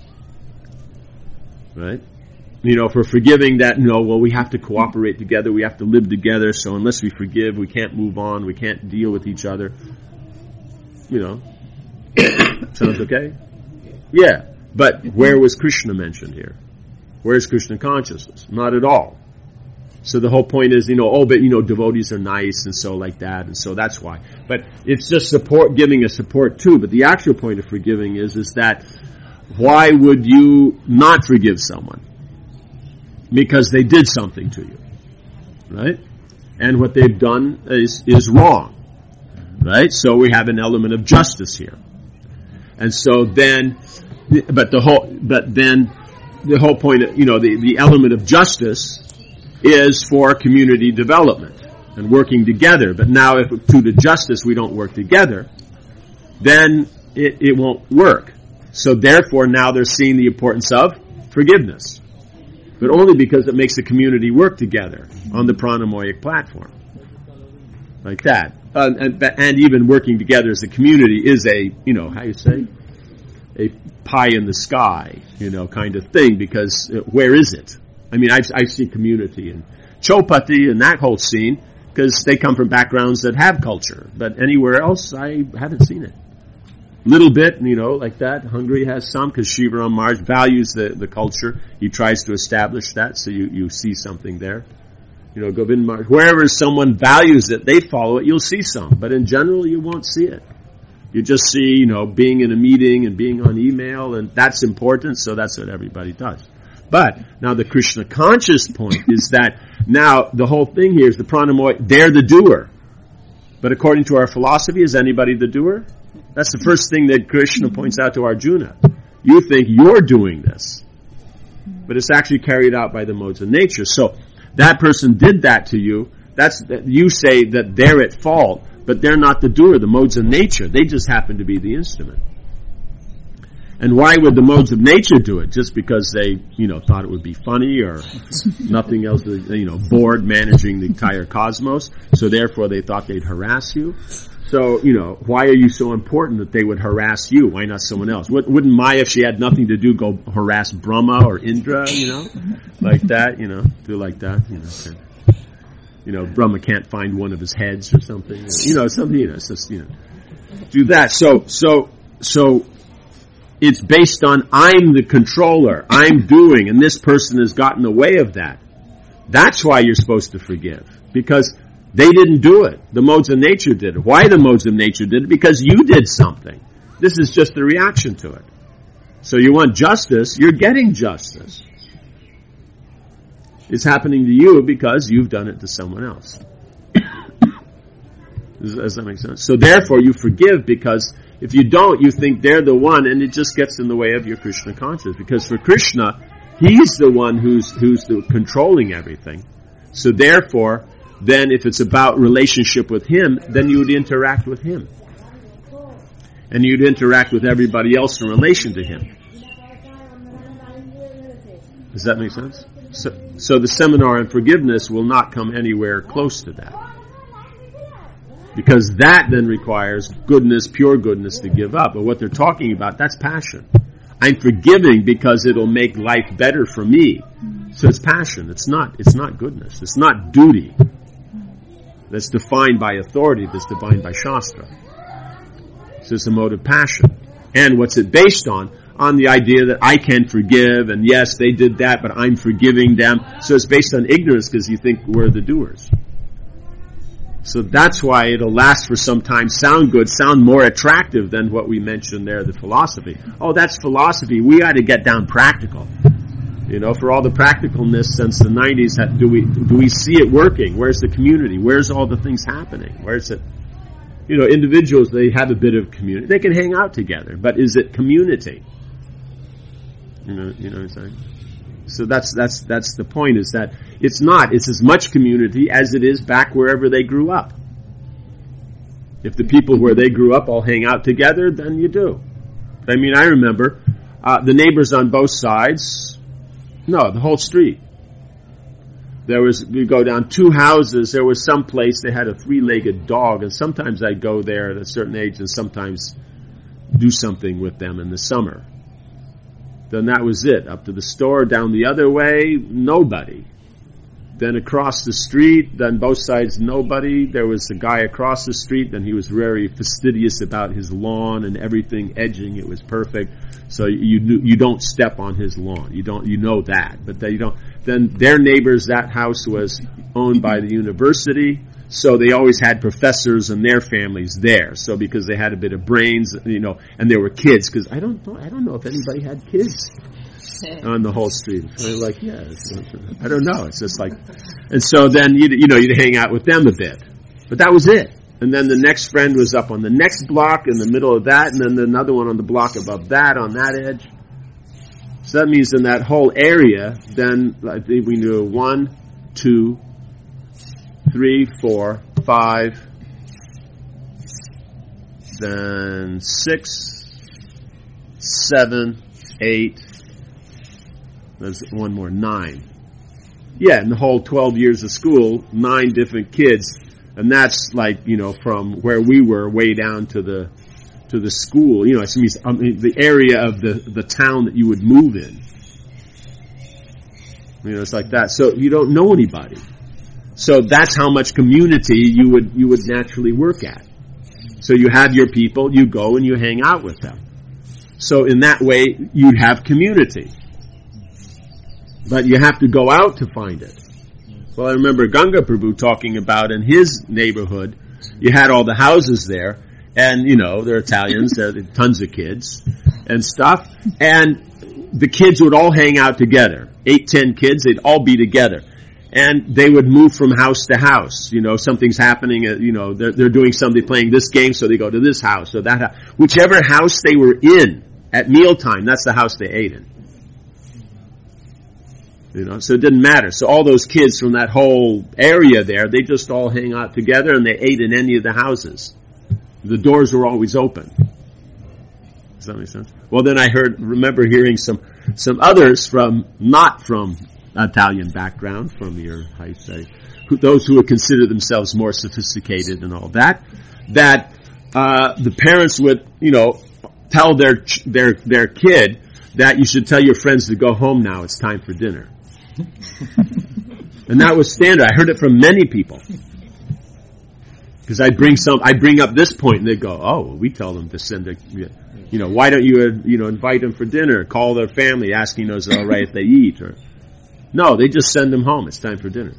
Right? You know, for forgiving that, no, well, we have to cooperate together, we have to live together, so unless we forgive, we can't move on, we can't deal with each other. You know, sounds okay? Yeah, but where was Krishna mentioned here? Where's Krishna consciousness? Not at all. So the whole point is, you know, oh, but, you know, devotees are nice and so like that, and so that's why. But it's just support, giving a support too, but the actual point of forgiving is, is that why would you not forgive someone? Because they did something to you, right? And what they've done is is wrong, right? So we have an element of justice here, and so then, but the whole, but then the whole point, of, you know, the the element of justice is for community development and working together. But now, if to the justice we don't work together, then it, it won't work. So therefore, now they're seeing the importance of forgiveness. But only because it makes the community work together on the Pranamoyic platform. Like that. Uh, and, and even working together as a community is a, you know, how you say? A pie in the sky, you know, kind of thing, because uh, where is it? I mean, I've, I've seen community in Chopati and that whole scene, because they come from backgrounds that have culture. But anywhere else, I haven't seen it. Little bit, you know, like that. Hungary has some, because Shivaram Maharaj values the, the culture. He tries to establish that, so you, you see something there. You know, Govind Maharaj, wherever someone values it, they follow it, you'll see some. But in general, you won't see it. You just see, you know, being in a meeting and being on email, and that's important, so that's what everybody does. But now the Krishna conscious point is that now the whole thing here is the pranamoy, they're the doer. But according to our philosophy, is anybody the doer? That's the first thing that Krishna points out to Arjuna. You think you're doing this, but it's actually carried out by the modes of nature. So that person did that to you. That's you say that they're at fault, but they're not the doer. The modes of nature, they just happen to be the instrument. And why would the modes of nature do it? Just because they, you know, thought it would be funny or nothing else, you know, bored managing the entire cosmos. So therefore they thought they'd harass you. So, you know, why are you so important that they would harass you? Why not someone else? Wouldn't Maya, if she had nothing to do, go harass Brahma or Indra, you know? Like that, you know, do like that, you know. Okay. You know, Brahma can't find one of his heads or something. You know, something, you know, it's just, you know, do that. So, so, so, it's based on I'm the controller, I'm doing, and this person has gotten in the way of that. That's why you're supposed to forgive. Because they didn't do it. The modes of nature did it. Why the modes of nature did it? Because you did something. This is just a reaction to it. So you want justice, you're getting justice. It's happening to you because you've done it to someone else. Does, does that make sense? So therefore you forgive, because if you don't, you think they're the one, and it just gets in the way of your Krishna consciousness. Because for Krishna, he's the one who's who's the, controlling everything. So therefore, then if it's about relationship with him, then you would interact with him. And you'd interact with everybody else in relation to him. Does that make sense? So, so the seminar on forgiveness will not come anywhere close to that. Because that then requires goodness, pure goodness to give up. But what they're talking about, that's passion. I'm forgiving because it'll make life better for me. So it's passion. It's not, it's not goodness. It's not duty. That's defined by authority. That's defined by Shastra. So it's a mode of passion. And what's it based on? On the idea that I can forgive, and yes, they did that, but I'm forgiving them. So it's based on ignorance because you think we're the doers. So that's why it'll last for some time, sound good, sound more attractive than what we mentioned there, the philosophy. Oh, that's philosophy. We got to get down practical. You know, for all the practicalness since the nineties, do we do we see it working? Where's the community? Where's all the things happening? Where's it? You know, individuals, they have a bit of community. They can hang out together, but is it community? You know, you know what I'm saying? So that's that's that's the point, is that it's not. It's as much community as it is back wherever they grew up. If the people where they grew up all hang out together, then you do. I mean, I remember uh, the neighbors on both sides. No, the whole street. There was, we go down two houses, there was some place they had a three-legged dog, and sometimes I'd go there at a certain age and sometimes do something with them in the summer. Then that was it. Up to the store, down the other way, nobody. Then across the street, then both sides, nobody. There was a guy across the street, and he was very fastidious about his lawn and everything, edging. It was perfect. So you you don't step on his lawn. You don't you know that, but they don't. Then their neighbors, that house was owned by the university, so they always had professors and their families there. So because they had a bit of brains, you know, and there were kids. Because I don't know, I don't know if anybody had kids on the whole street. They're like, yeah, it's, I don't know. It's just like, and so then you you know you'd hang out with them a bit, but that was it. And then the next friend was up on the next block in the middle of that, and then another one on the block above that on that edge. So that means in that whole area, then I think we knew one, two, three, four, five, then six, seven, eight. There's one more, nine. Yeah, in the whole twelve years of school, nine different kids. And that's like, you know, from where we were way down to the to the school. You know, it means I mean, the area of the, the town that you would move in. You know, it's like that. So you don't know anybody. So that's how much community you would you would naturally work at. So you have your people, you go and you hang out with them. So in that way, you'd have community. But you have to go out to find it. Well, I remember Ganga Prabhu talking about in his neighborhood, you had all the houses there, and, you know, they're Italians, there are tons of kids and stuff, and the kids would all hang out together. Eight, ten kids, they'd all be together. And they would move from house to house. You know, something's happening, uh, you know, they're, they're doing something, playing this game, so they go to this house or that house. Whichever house they were in at mealtime, that's the house they ate in. You know, so it didn't matter. So all those kids from that whole area there, they just all hang out together and they ate in any of the houses. The doors were always open. Does that make sense? Well, then I heard, remember hearing some, some others from, not from Italian background, from your, how you say, who, those who would consider themselves more sophisticated and all that, that, uh, the parents would, you know, tell their, their, their kid that you should tell your friends to go home now, it's time for dinner. And that was standard. I heard it from many people. Because I bring some, I bring up this point and they go, oh, well, we tell them to send a, you know, why don't you, you know, invite them for dinner, call their family asking those all right if they eat, or, no, they just send them home. It's time for dinner.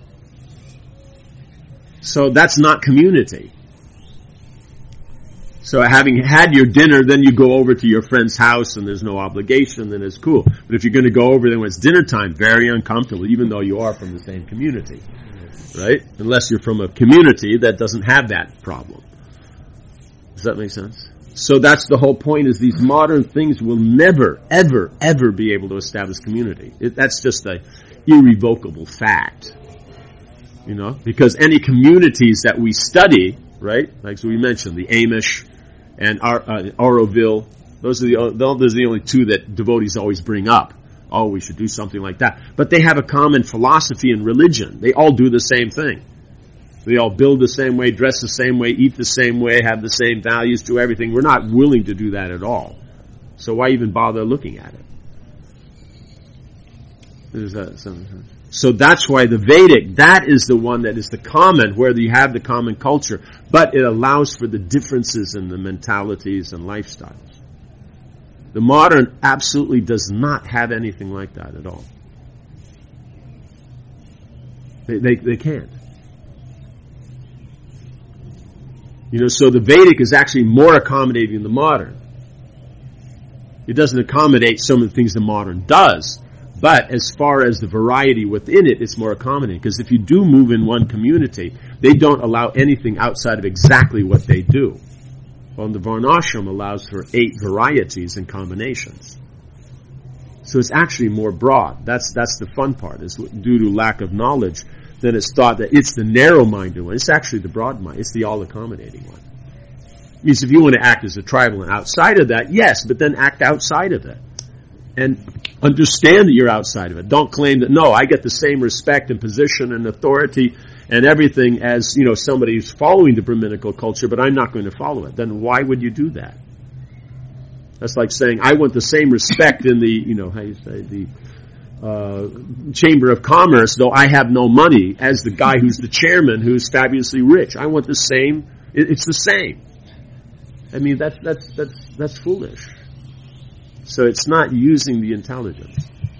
So that's not community. So having had your dinner, then you go over to your friend's house and there's no obligation, then it's cool. But if you're going to go over there when it's dinner time, very uncomfortable, even though you are from the same community. Right? Unless you're from a community that doesn't have that problem. Does that make sense? So that's the whole point, is these modern things will never, ever, ever be able to establish community. It, that's just a irrevocable fact. You know? Because any communities that we study, right? Like so we mentioned, the Amish and Ar- uh, Auroville, those are the, those are the only two that devotees always bring up. Oh, we should do something like that. But they have a common philosophy and religion. They all do the same thing. They all build the same way, dress the same way, eat the same way, have the same values, do everything. We're not willing to do that at all. So why even bother looking at it? Is that something? So that's why the Vedic, that is the one that is the common, where you have the common culture, but it allows for the differences in the mentalities and lifestyles. The modern absolutely does not have anything like that at all. They, they, they can't. You know, so the Vedic is actually more accommodating than the modern. It doesn't accommodate some of the things the modern does, but as far as the variety within it, it's more accommodating. Because if you do move in one community, they don't allow anything outside of exactly what they do. Well, the Varnashram allows for eight varieties and combinations. So it's actually more broad. That's that's the fun part. Is due to lack of knowledge, then it's thought that it's the narrow-minded one. It's actually the broad mind. It's the all-accommodating one. It means if you want to act as a tribal and outside of that, yes, but then act outside of it. And understand that you're outside of it. Don't claim that, no, I get the same respect and position and authority and everything as, you know, somebody who's following the Brahminical culture, but I'm not going to follow it. Then why would you do that? That's like saying, I want the same respect in the, you know, how you say, the uh, Chamber of Commerce, though I have no money, as the guy who's the chairman who's fabulously rich. I want the same, it, it's the same. I mean, that's, that's, that's, that's foolish. So it's not using the intelligence.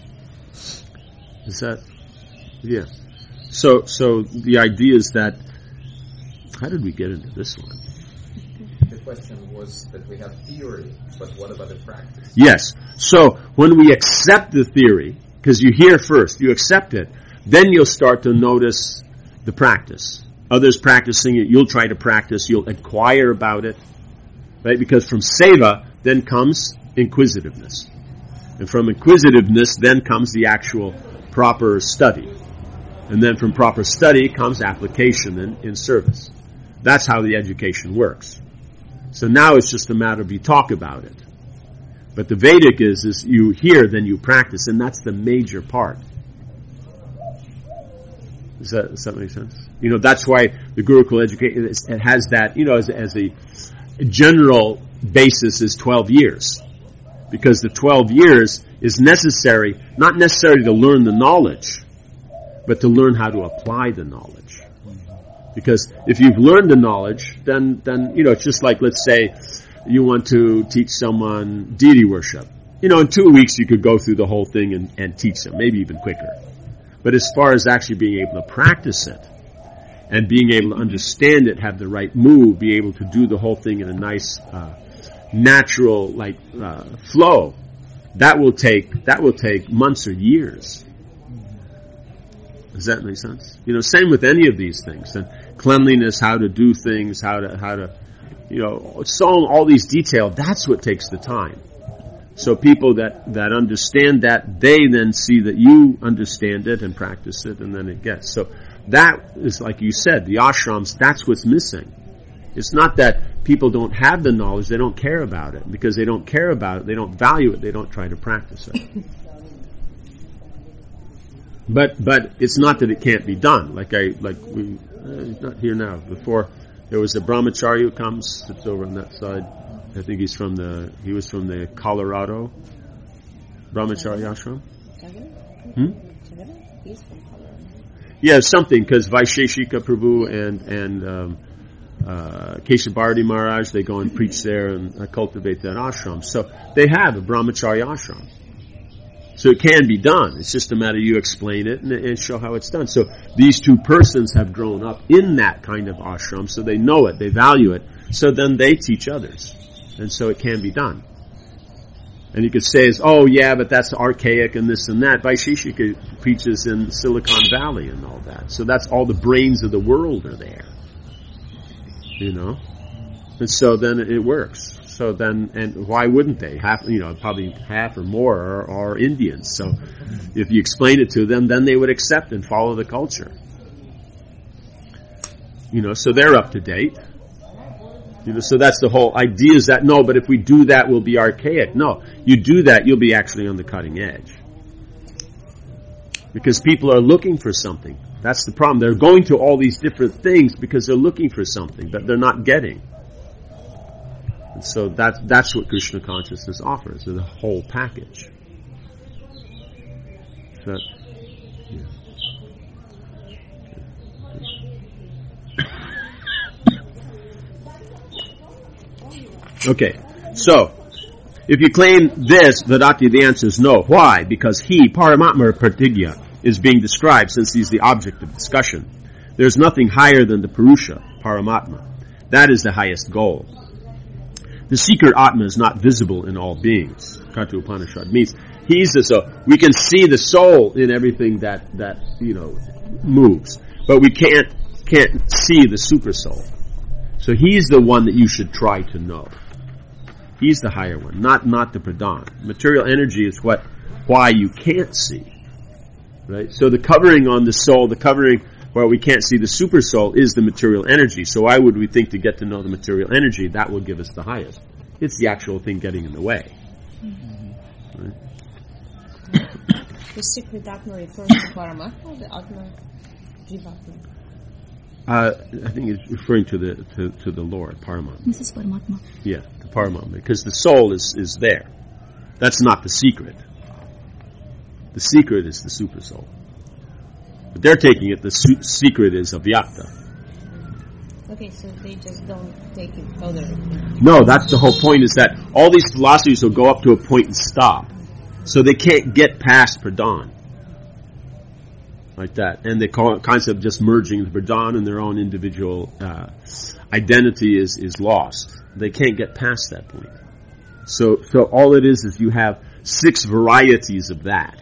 Is that, yeah. So, so the idea is that, how did we get into this one? The question was that we have theory, but what about the practice? Yes. So when we accept the theory, because you hear first, you accept it, then you'll start to notice the practice. Others practicing it, you'll try to practice, you'll inquire about it, right? Because from seva then comes inquisitiveness. And from inquisitiveness then comes the actual proper study. And then from proper study comes application in, in service. That's how the education works. So now it's just a matter of you talk about it. But the Vedic is, is you hear, then you practice, and that's the major part. Does that, does that make sense? You know, that's why the Gurukul education, it has that, you know, as, as a general basis is twelve years. Because the twelve years is necessary, not necessarily to learn the knowledge, but to learn how to apply the knowledge. Because if you've learned the knowledge, then, then, you know, it's just like, let's say, you want to teach someone deity worship. You know, in two weeks you could go through the whole thing and, and teach them, maybe even quicker. But as far as actually being able to practice it, and being able to understand it, have the right move, be able to do the whole thing in a nice, uh, natural, like, uh, flow, that will take, that will take months or years. Does that make sense? You know, same with any of these things. And cleanliness, how to do things, how to, how to, you know, so all these details, that's what takes the time. So people that, that understand that, they then see that you understand it and practice it, and then it gets. So that is, like you said, the ashrams, that's what's missing. It's not that people don't have the knowledge, they don't care about it. Because they don't care about it, they don't value it, they don't try to practice it. But, but it's not that it can't be done. Like I, like we, uh, he's not here now. Before, there was a brahmachari who comes, sits over on that side. I think he's from the, he was from the Colorado brahmachari ashram. Hmm? He's from Colorado. Yeah, something, because Vaisheshika Prabhu and, and, um, uh, Keshavarti Maharaj, they go and preach there and uh, cultivate that ashram. So, they have a brahmachari ashram. So it can be done. It's just a matter you explain it and, and show how it's done. So these two persons have grown up in that kind of ashram, so they know it, they value it. So then they teach others. And so it can be done. And you could say, oh yeah, but that's archaic and this and that. Vaisheshika preaches in Silicon Valley and all that. So that's all the brains of the world are there. You know? And so then it works. So then, and why wouldn't they? Half, you know, probably half or more are, are Indians. So if you explain it to them, then they would accept and follow the culture. You know, so they're up to date. You know, so that's the whole idea, is that, no, but if we do that, we'll be archaic. No, you do that, you'll be actually on the cutting edge. Because people are looking for something. That's the problem. They're going to all these different things because they're looking for something that they're not getting. And so that, that's what Krishna consciousness offers, the whole package. So, yeah. Okay, so, if you claim this, Vedati, the answer is no. Why? Because he, Paramatma Pratigya, is being described since he's the object of discussion. There's nothing higher than the Purusha, Paramatma. That is the highest goal. The secret Atma is not visible in all beings. Katha Upanishad means he's the soul. We can see the soul in everything that, that, you know, moves. But we can't, can't see the super soul. So he's the one that you should try to know. He's the higher one, not, not the Pradhan. Material energy is what, why you can't see. Right? So the covering on the soul, the covering where we can't see the super soul is the material energy. So why would we think to get to know the material energy, that will give us the highest? It's the actual thing getting in the way. Mm-hmm. Right? The secret Atma refers to Paramatma or the Atma Jivatma? Uh, I think it's referring to the to, to the Lord, Paramatma. This is Paramatma. Yeah, the Paramatma. Because the soul is, is there. That's not the secret. The secret is the super soul. But they're taking it, the su- secret is Avyakta. Okay, so they just don't take it further. No, that's the whole point, is that all these philosophies will go up to a point and stop. So they can't get past Pradhan. Like that. And the concept of just merging the Pradhan and their own individual uh, identity is, is lost. They can't get past that point. So, so all it is is you have six varieties of that.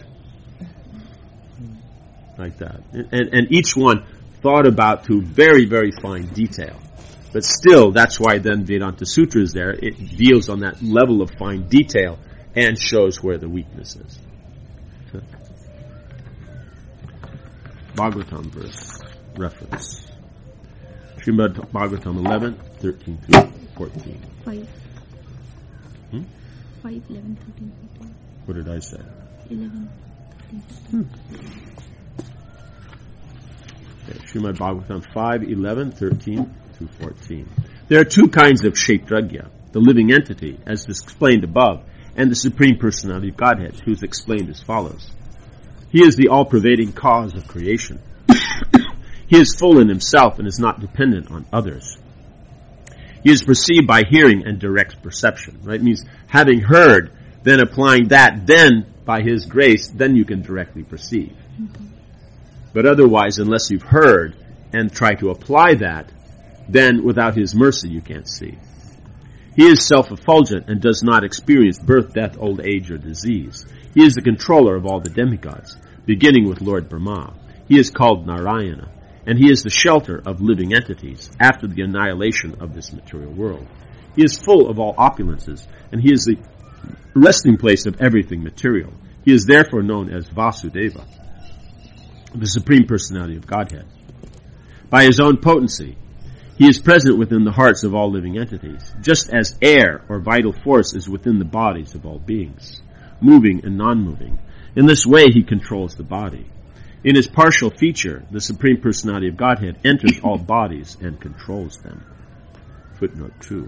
Like that. And, and, and each one thought about to very, very fine detail. But still, that's why then Vedanta Sutra is there. It deals on that level of fine detail and shows where the weakness is. Okay. Bhagavatam verse reference. Srimad Bhagavatam eleven, thirteen through fourteen. five. Hmm? five, eleven, thirteen, fourteen. What did I say? eleven, thirteen, Hmm. Okay. Srimad Bhagavatam five, eleven, thirteen through fourteen. There are two kinds of Kshetragya, the living entity, as explained above, and the Supreme Personality of Godhead, who is explained as follows. He is the all-pervading cause of creation. He is full in himself and is not dependent on others. He is perceived by hearing and direct perception. Right? It means having heard, then applying that, then by his grace, then you can directly perceive. Mm-hmm. But otherwise, unless you've heard and try to apply that, then without his mercy you can't see. He is self-effulgent and does not experience birth, death, old age, or disease. He is the controller of all the demigods, beginning with Lord Brahma. He is called Narayana, and he is the shelter of living entities after the annihilation of this material world. He is full of all opulences, and he is the resting place of everything material. He is therefore known as Vasudeva, the Supreme Personality of Godhead. By his own potency, he is present within the hearts of all living entities, just as air or vital force is within the bodies of all beings, moving and non-moving. In this way, he controls the body. In his partial feature, the Supreme Personality of Godhead enters all bodies and controls them. Footnote two.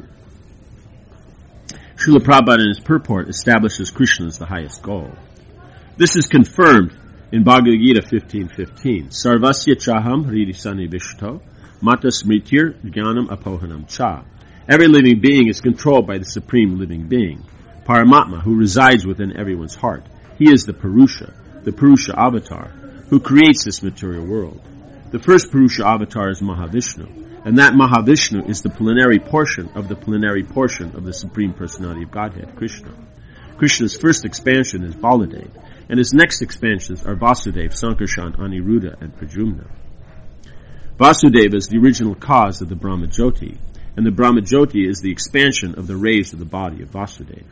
Srila Prabhupada in his purport establishes Krishna as the highest goal. This is confirmed in Bhagavad Gita fifteen fifteen. Sarvasya chaham hridisani vishto mata smritir jnanam apohanam cha. Every living being is controlled by the Supreme Living Being, Paramatma, who resides within everyone's heart. He is the Purusha, the Purusha avatar, who creates this material world. The first Purusha avatar is Mahavishnu, and that Mahavishnu is the plenary portion of the plenary portion of the Supreme Personality of Godhead, Krishna. Krishna's first expansion is Baladev, and his next expansions are Vasudeva, Sankarshan, Aniruddha, and Pradyumna. Vasudeva is the original cause of the Brahma Jyoti, and the Brahma Jyoti is the expansion of the rays of the body of Vasudeva.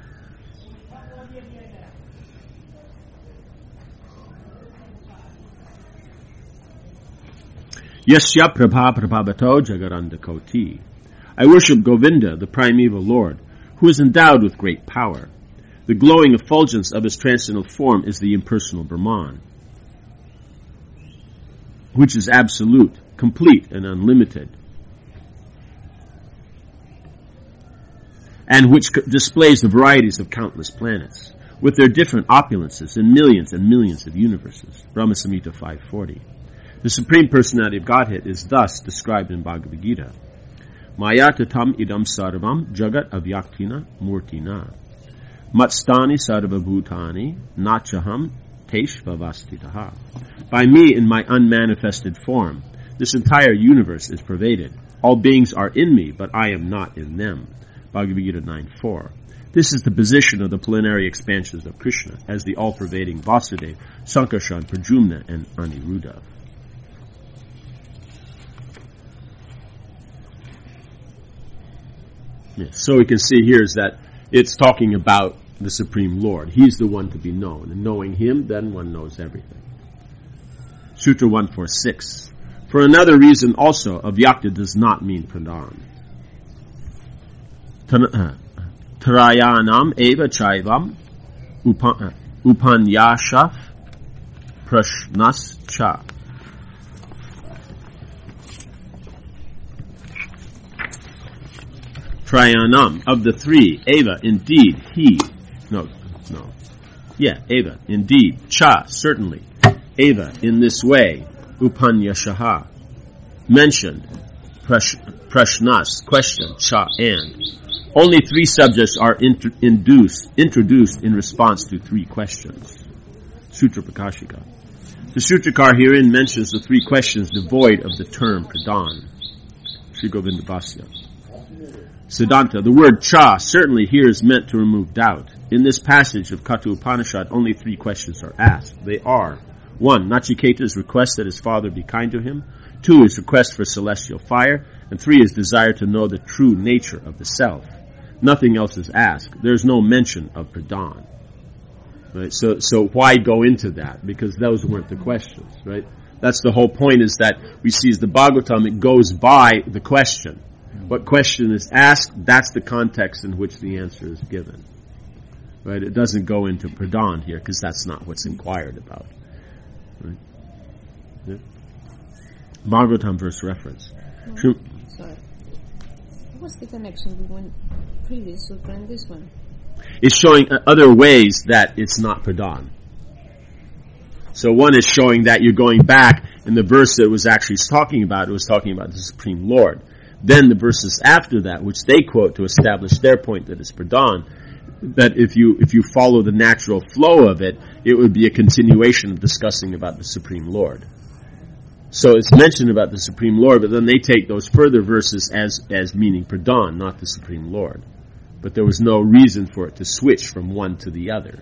Yasya Prabha Prabhavato Jagaranda Koti. I worship Govinda, the primeval Lord, who is endowed with great power. The glowing effulgence of his transcendental form is the impersonal Brahman, which is absolute, complete, and unlimited, and which c- displays the varieties of countless planets, with their different opulences in millions and millions of universes. Brahma Samhita five forty. The Supreme Personality of Godhead is thus described in Bhagavad Gita. Maya tatam idam sarvam jagat avyaktina murtina. Matstani sarva bhutani nachaham teshvavastitaha. By me in my unmanifested form, this entire universe is pervaded. All beings are in me, but I am not in them. Bhagavad Gita nine four. This is the position of the plenary expansions of Krishna as the all-pervading Vasudeva, Sankarshan, Pradyumna, and Aniruddha. Yes. So we can see here is that it's talking about the Supreme Lord. He's the one to be known. And knowing him, then one knows everything. Sutra one forty-six. For another reason also, avyakta does not mean pradhan. Tarayanam eva chaivam upanyashaf prashnas cha. Trayanam, of the three, Eva, indeed, he, no, no, yeah, Eva, indeed, Cha, certainly, Eva, in this way, Upanyashaha, mentioned, prash, Prashnas, question, Cha, and. Only three subjects are inter, induced, introduced in response to three questions. Sutra Prakashika. The Sutrakar herein mentions the three questions devoid of the term pradhan. Sri Govinda Bhasya. Siddhanta, the word cha certainly here is meant to remove doubt. In this passage of Katha Upanishad, only three questions are asked. They are, one, Nachiketa's request that his father be kind to him. Two, his request for celestial fire. And three, his desire to know the true nature of the self. Nothing else is asked. There's no mention of pradhan. Right? So, so why go into that? Because those weren't the questions, right? That's the whole point, is that we see as the Bhagavatam, it goes by the question. What question is asked, that's the context in which the answer is given. Right? It doesn't go into pradhan here, because that's not what's inquired about. Right? Yeah. Bhagavatam verse reference. No, sorry. What's the connection between previous sutra and this one? It's showing other ways that it's not pradhan. So one is showing that you're going back in the verse that it was actually talking about, it was talking about the Supreme Lord. Then the verses after that, which they quote to establish their point that it's pradhan, that if you if you follow the natural flow of it, it would be a continuation of discussing about the Supreme Lord. So it's mentioned about the Supreme Lord, but then they take those further verses as, as meaning Pradhan, not the Supreme Lord. But there was no reason for it to switch from one to the other.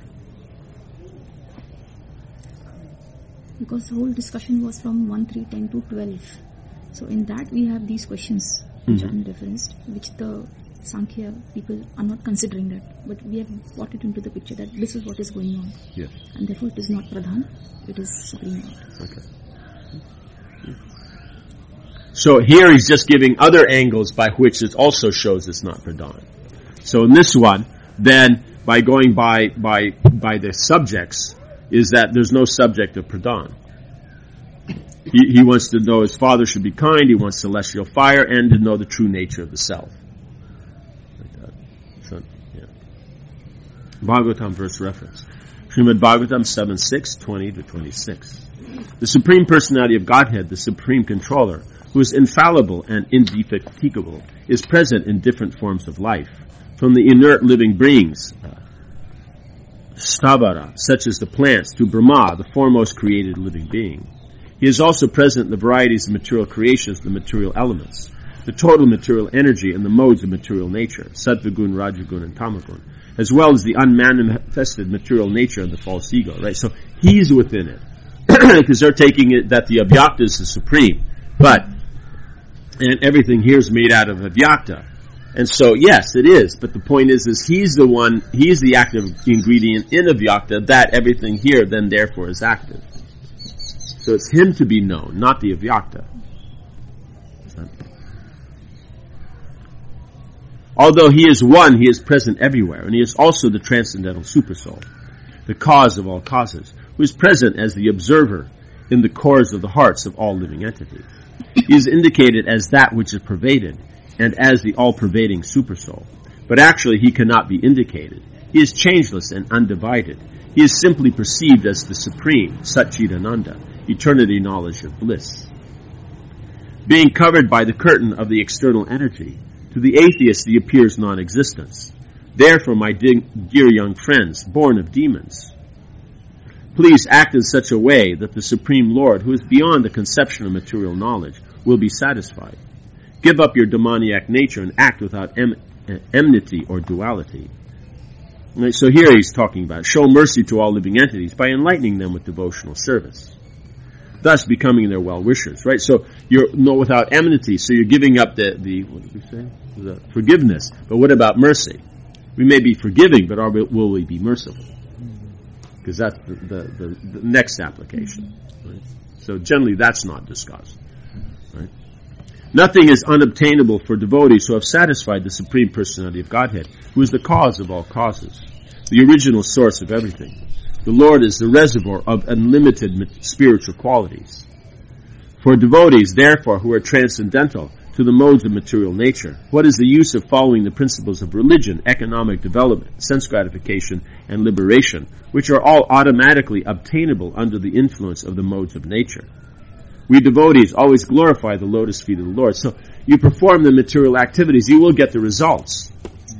Because the whole discussion was from one, three, ten to twelve. So in that we have these questions which Mm-hmm. are referenced, which the Sankhya people are not considering that. But we have brought it into the picture that this is what is going on. Yes. And therefore it is not Pradhan, it is Supreme Lord. Okay. So here he's just giving other angles by which it also shows it's not Pradhan. So in this one, then by going by by by the subjects, is that there's no subject of Pradhan. He, he wants to know his father should be kind, he wants celestial fire, and to know the true nature of the self. Like that. So, yeah. Bhagavatam verse reference. Srimad Bhagavatam seven six, twenty to twenty-six. The Supreme Personality of Godhead, the Supreme Controller, who is infallible and indefatigable, is present in different forms of life. From the inert living beings, uh, Stavara, such as the plants, to Brahma, the foremost created living being. He is also present in the varieties of material creations, the material elements, the total material energy, and the modes of material nature, Sattvagun, Rajagun, and Tamagun, as well as the unmanifested material nature and the false ego, right? So he's within it. Because they're taking it that the Avyakta is the supreme. But, and everything here is made out of Avyakta. And so, yes, it is. But the point is, is he's the one, he's the active ingredient in Avyakta, that everything here then therefore is active. So it's him to be known, not the Avyakta. Although he is one, he is present everywhere, and he is also the transcendental supersoul, the cause of all causes, who is present as the observer in the cores of the hearts of all living entities. He is indicated as that which is pervaded, and as the all-pervading supersoul. But actually he cannot be indicated. He is changeless and undivided. He is simply perceived as the supreme, Satchidananda, eternity knowledge of bliss. Being covered by the curtain of the external energy, to the atheist he appears non-existence. Therefore, my dear young friends, born of demons, please act in such a way that the Supreme Lord, who is beyond the conception of material knowledge, will be satisfied. Give up your demoniac nature and act without em- enmity or duality. Right, so here he's talking about show mercy to all living entities by enlightening them with devotional service, thus becoming their well-wishers. Right, so you're no without enmity. So you're giving up the the what did we say? The forgiveness. But what about mercy? We may be forgiving, but are we, will we be merciful? Because that's the, the, the, the next application. Right? So generally that's not discussed. Right? Nothing is unobtainable for devotees who have satisfied the Supreme Personality of Godhead, who is the cause of all causes, the original source of everything. The Lord is the reservoir of unlimited spiritual qualities. For devotees, therefore, who are transcendental to the modes of material nature, what is the use of following the principles of religion, economic development, sense gratification, and liberation, which are all automatically obtainable under the influence of the modes of nature? We devotees always glorify the lotus feet of the Lord. So you perform the material activities, you will get the results.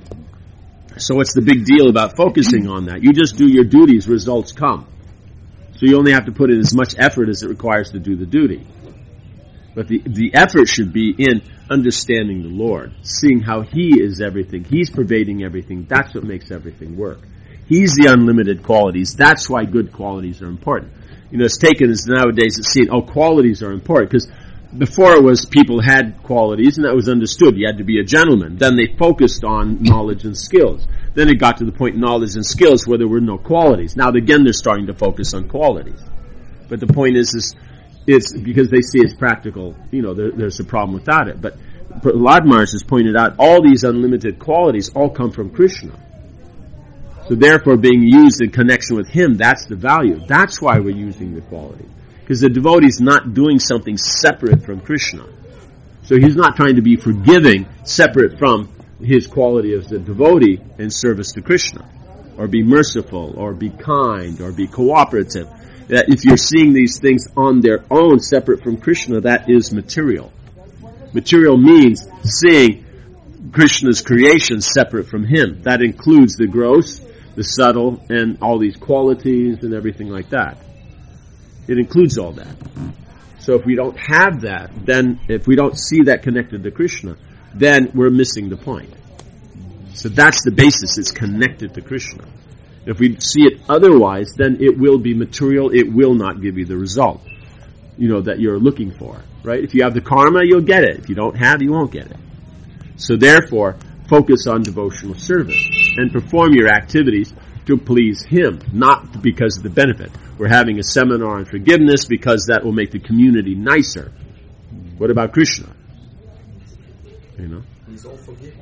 So what's the big deal about focusing on that? You just do your duties, results come. So you only have to put in as much effort as it requires to do the duty. But the, the effort should be in understanding the Lord, seeing how He is everything. He's pervading everything. That's what makes everything work. He's the unlimited qualities. That's why good qualities are important. You know, it's taken as nowadays it's seen, oh, qualities are important. Because before it was people had qualities and that was understood. You had to be a gentleman. Then they focused on knowledge and skills. Then it got to the point knowledge and skills where there were no qualities. Now again they're starting to focus on qualities. But the point is, is it's because they see it's practical, you know, there, there's a problem without it. But Prahlad Maharaj has pointed out all these unlimited qualities all come from Krishna. So therefore being used in connection with Him, that's the value. That's why we're using the quality. Because the devotee is not doing something separate from Krishna. So he's not trying to be forgiving separate from his quality as a devotee in service to Krishna. Or be merciful, or be kind, or be cooperative. That if you're seeing these things on their own, separate from Krishna, that is material. Material means seeing Krishna's creation separate from Him. That includes the gross, the subtle, and all these qualities and everything like that. It includes all that. So if we don't have that, then if we don't see that connected to Krishna, then we're missing the point. So that's the basis. It's connected to Krishna. If we see it otherwise, then it will be material. It will not give you the result, you know, that you're looking for, right? If you have the karma, you'll get it. If you don't have, you won't get it. So therefore, focus on devotional service and perform your activities to please Him, not because of the benefit. We're having a seminar on forgiveness because that will make the community nicer. What about Krishna? You know? He's all forgiven.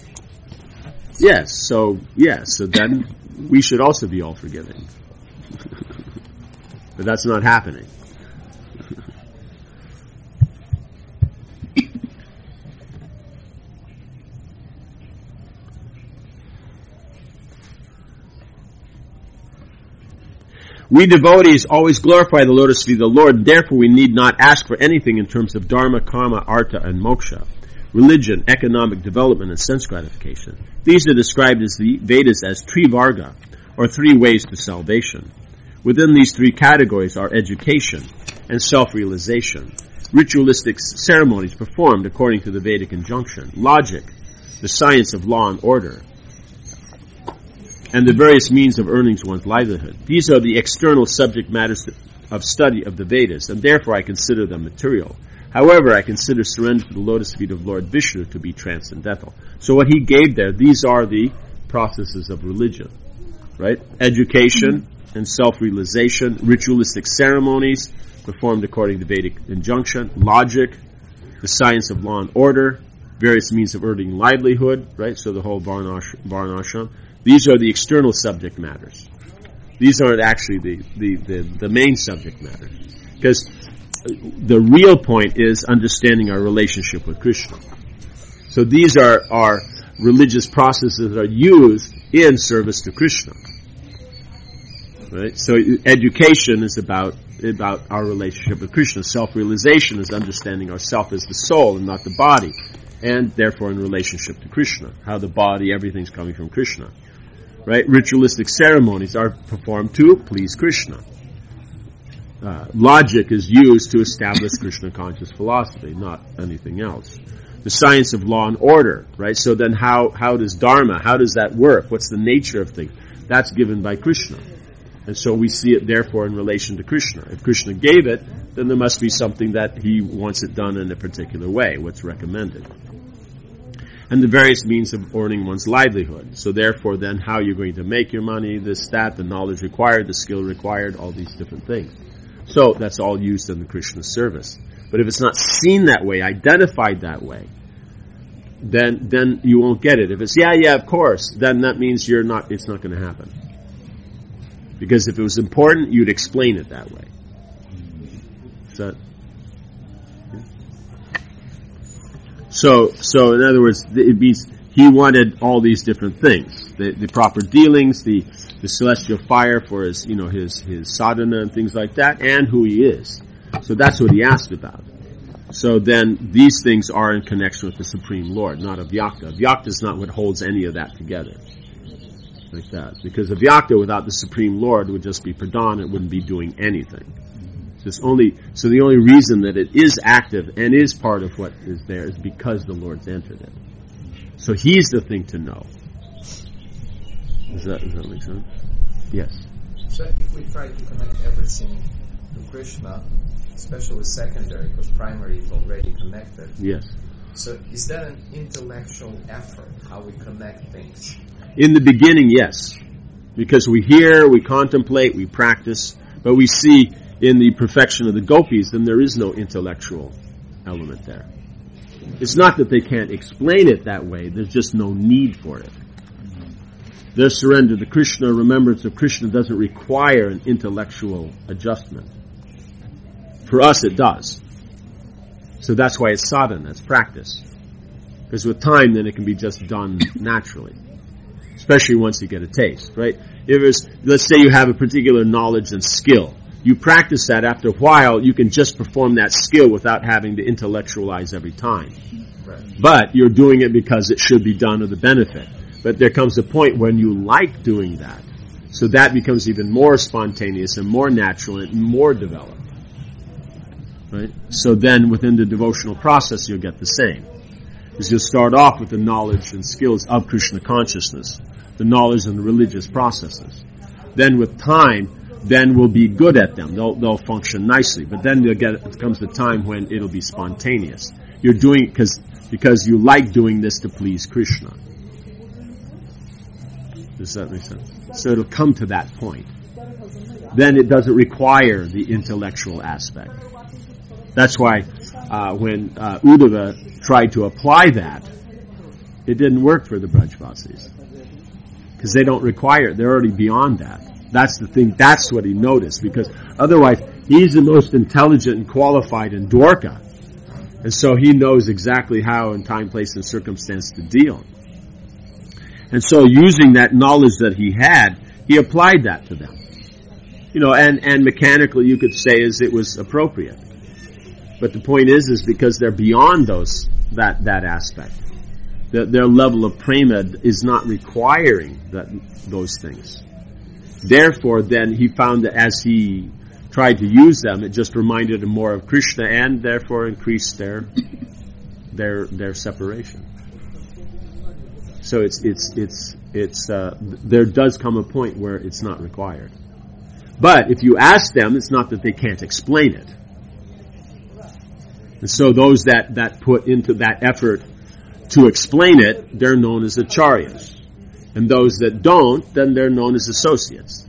Yes, so, yes, so then we should also be all forgiving. But that's not happening. We devotees always glorify the lotus feet of the Lord, and therefore we need not ask for anything in terms of dharma, karma, artha, and moksha, religion, economic development, and sense gratification. These are described as the Vedas as Trivarga, or three ways to salvation. Within these three categories are education and self-realization, ritualistic ceremonies performed according to the Vedic injunction, logic, the science of law and order, and the various means of earning one's livelihood. These are the external subject matters of study of the Vedas, and therefore I consider them material. However, I consider surrender to the lotus feet of Lord Vishnu to be transcendental. So what he gave there, these are the processes of religion, right? Education and self-realization, ritualistic ceremonies performed according to Vedic injunction, logic, the science of law and order, various means of earning livelihood, right? So the whole varnash- varnashram. These are the external subject matters. These aren't actually the, the, the, the main subject matter. Because the real point is understanding our relationship with Krishna. So these are, are religious processes that are used in service to Krishna. Right? So education is about, about our relationship with Krishna. Self-realization is understanding ourself as the soul and not the body. And therefore in relationship to Krishna. How the body, everything's coming from Krishna. Right? Ritualistic ceremonies are performed to please Krishna. Uh, logic is used to establish Krishna conscious philosophy, not anything else. The science of law and order, right? So then how, how does dharma, how does that work? What's the nature of things? That's given by Krishna. And so we see it therefore in relation to Krishna. If Krishna gave it, then there must be something that he wants it done in a particular way, what's recommended. And the various means of earning one's livelihood. So therefore then how you're going to make your money, this, that, the knowledge required, the skill required, all these different things. So that's all used in the Krishna service. But if it's not seen that way, identified that way, then then you won't get it. If it's, yeah, yeah, of course, then that means you're not, it's not going to happen. Because if it was important, you'd explain it that way. Is that... So, so in other words, it means he wanted all these different things. The, the proper dealings, the, the celestial fire for his, you know, his, his sadhana and things like that, and who he is. So that's what he asked about. So then these things are in connection with the Supreme Lord, not Avyakta. Avyakta is not what holds any of that together. Like that. Because Avyakta without the Supreme Lord would just be pradhan, it wouldn't be doing anything. Just only, so the only reason that it is active and is part of what is there is because the Lord's entered it. So he's the thing to know. Does that, does that make sense? Yes. So if we try to connect everything to Krishna, especially secondary, because primary is already connected. Yes. So is that an intellectual effort, how we connect things? In the beginning, yes. Because we hear, we contemplate, we practice, but we see in the perfection of the gopis, then there is no intellectual element there. It's not that they can't explain it that way, there's just no need for it. Their surrender to Krishna, remembrance of Krishna, doesn't require an intellectual adjustment. For us, it does. So that's why it's sadhana, it's practice. Because with time, then it can be just done naturally. Especially once you get a taste, right? If it's, let's say you have a particular knowledge and skill. You practice that, after a while, you can just perform that skill without having to intellectualize every time. Right. But you're doing it because it should be done to the benefit. But there comes a point when you like doing that. So that becomes even more spontaneous and more natural and more developed. Right? So then within the devotional process you'll get the same. Because you'll start off with the knowledge and skills of Krishna consciousness, the knowledge and the religious processes. Then with time, then we'll be good at them. They'll, they'll function nicely. But then they'll get, it comes the time when it'll be spontaneous. You're doing it because, because you like doing this to please Krishna. Does that make sense? So it'll come to that point. Then it doesn't require the intellectual aspect. That's why uh, when uh, Uddhava tried to apply that, it didn't work for the Brajvasis. Because they don't require it. They're already beyond that. That's the thing. That's what he noticed. Because otherwise, he's the most intelligent and qualified in Dwarka. And so he knows exactly how in time, place, and circumstance to deal. And so using that knowledge that he had, he applied that to them. You know, and, and mechanically you could say as it was appropriate. But the point is, is because they're beyond those, that, that aspect. The, their level of prema is not requiring that, those things. Therefore, then he found that as he tried to use them, it just reminded him more of Krishna and therefore increased their, their, their separation. So it's, it's, it's, it's, uh, there does come a point where it's not required. But if you ask them, it's not that they can't explain it. And so those that, that put into that effort to explain it, they're known as acharyas. And those that don't, then they're known as associates.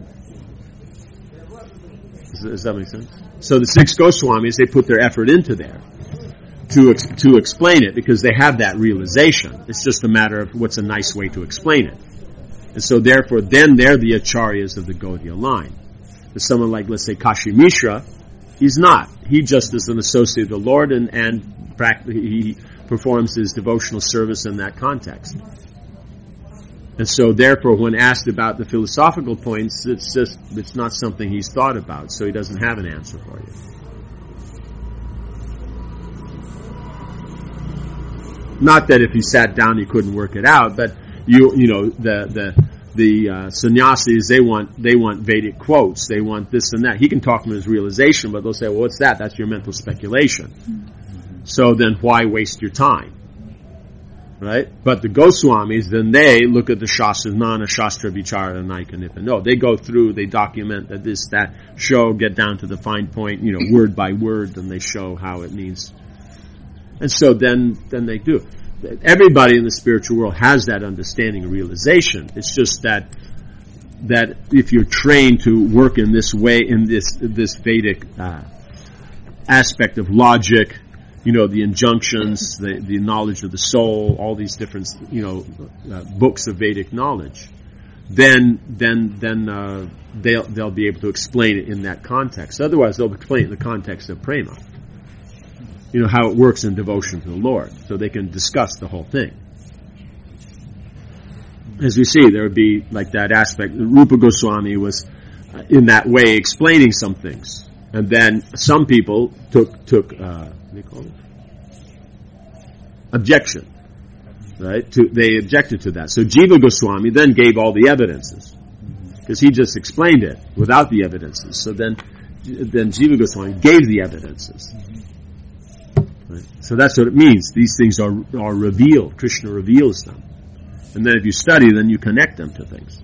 Does, does that make sense? So the six Goswamis, they put their effort into there to ex- to explain it because they have that realization. It's just a matter of what's a nice way to explain it. And so therefore, then they're the acharyas of the Gaudiya line. There's someone like, let's say, Kashi Mishra, he's not. He just is an associate of the Lord and, and practically he performs his devotional service in that context. And so therefore, when asked about the philosophical points, it's just, it's not something he's thought about, so he doesn't have an answer for you. Not that if he sat down he couldn't work it out, but you, you know, the, the, the, uh, sannyasis, they want, they want Vedic quotes, they want this and that. He can talk from his realization, but they'll say, well, what's that? That's your mental speculation. Mm-hmm. So then why waste your time? Right? But the Goswamis, then they look at the Shastra, Nana, Shastra, Vichara, Naika, Nipa. No, they go through, they document that this, that, show, get down to the fine point, you know, word by word, and they show how it means. And so then, then they do. Everybody in the spiritual world has that understanding and realization. It's just that, that if you're trained to work in this way, in this, this Vedic, uh, aspect of logic, you know, the injunctions, the, the knowledge of the soul, all these different, you know, uh, books of Vedic knowledge, then, then, then, uh, they'll, they'll be able to explain it in that context. Otherwise, they'll explain it in the context of prema. You know, how it works in devotion to the Lord. So they can discuss the whole thing. As we see, there would be like that aspect. Rupa Goswami was uh, in that way explaining some things. And then some people took, took, uh, what do you call it? Objection. Right? To, they objected to that. So Jiva Goswami then gave all the evidences. Because he just explained it without the evidences. So then, then Jiva Goswami gave the evidences. Right? So that's what it means. These things are, are revealed. Krishna reveals them. And then if you study, then you connect them to things.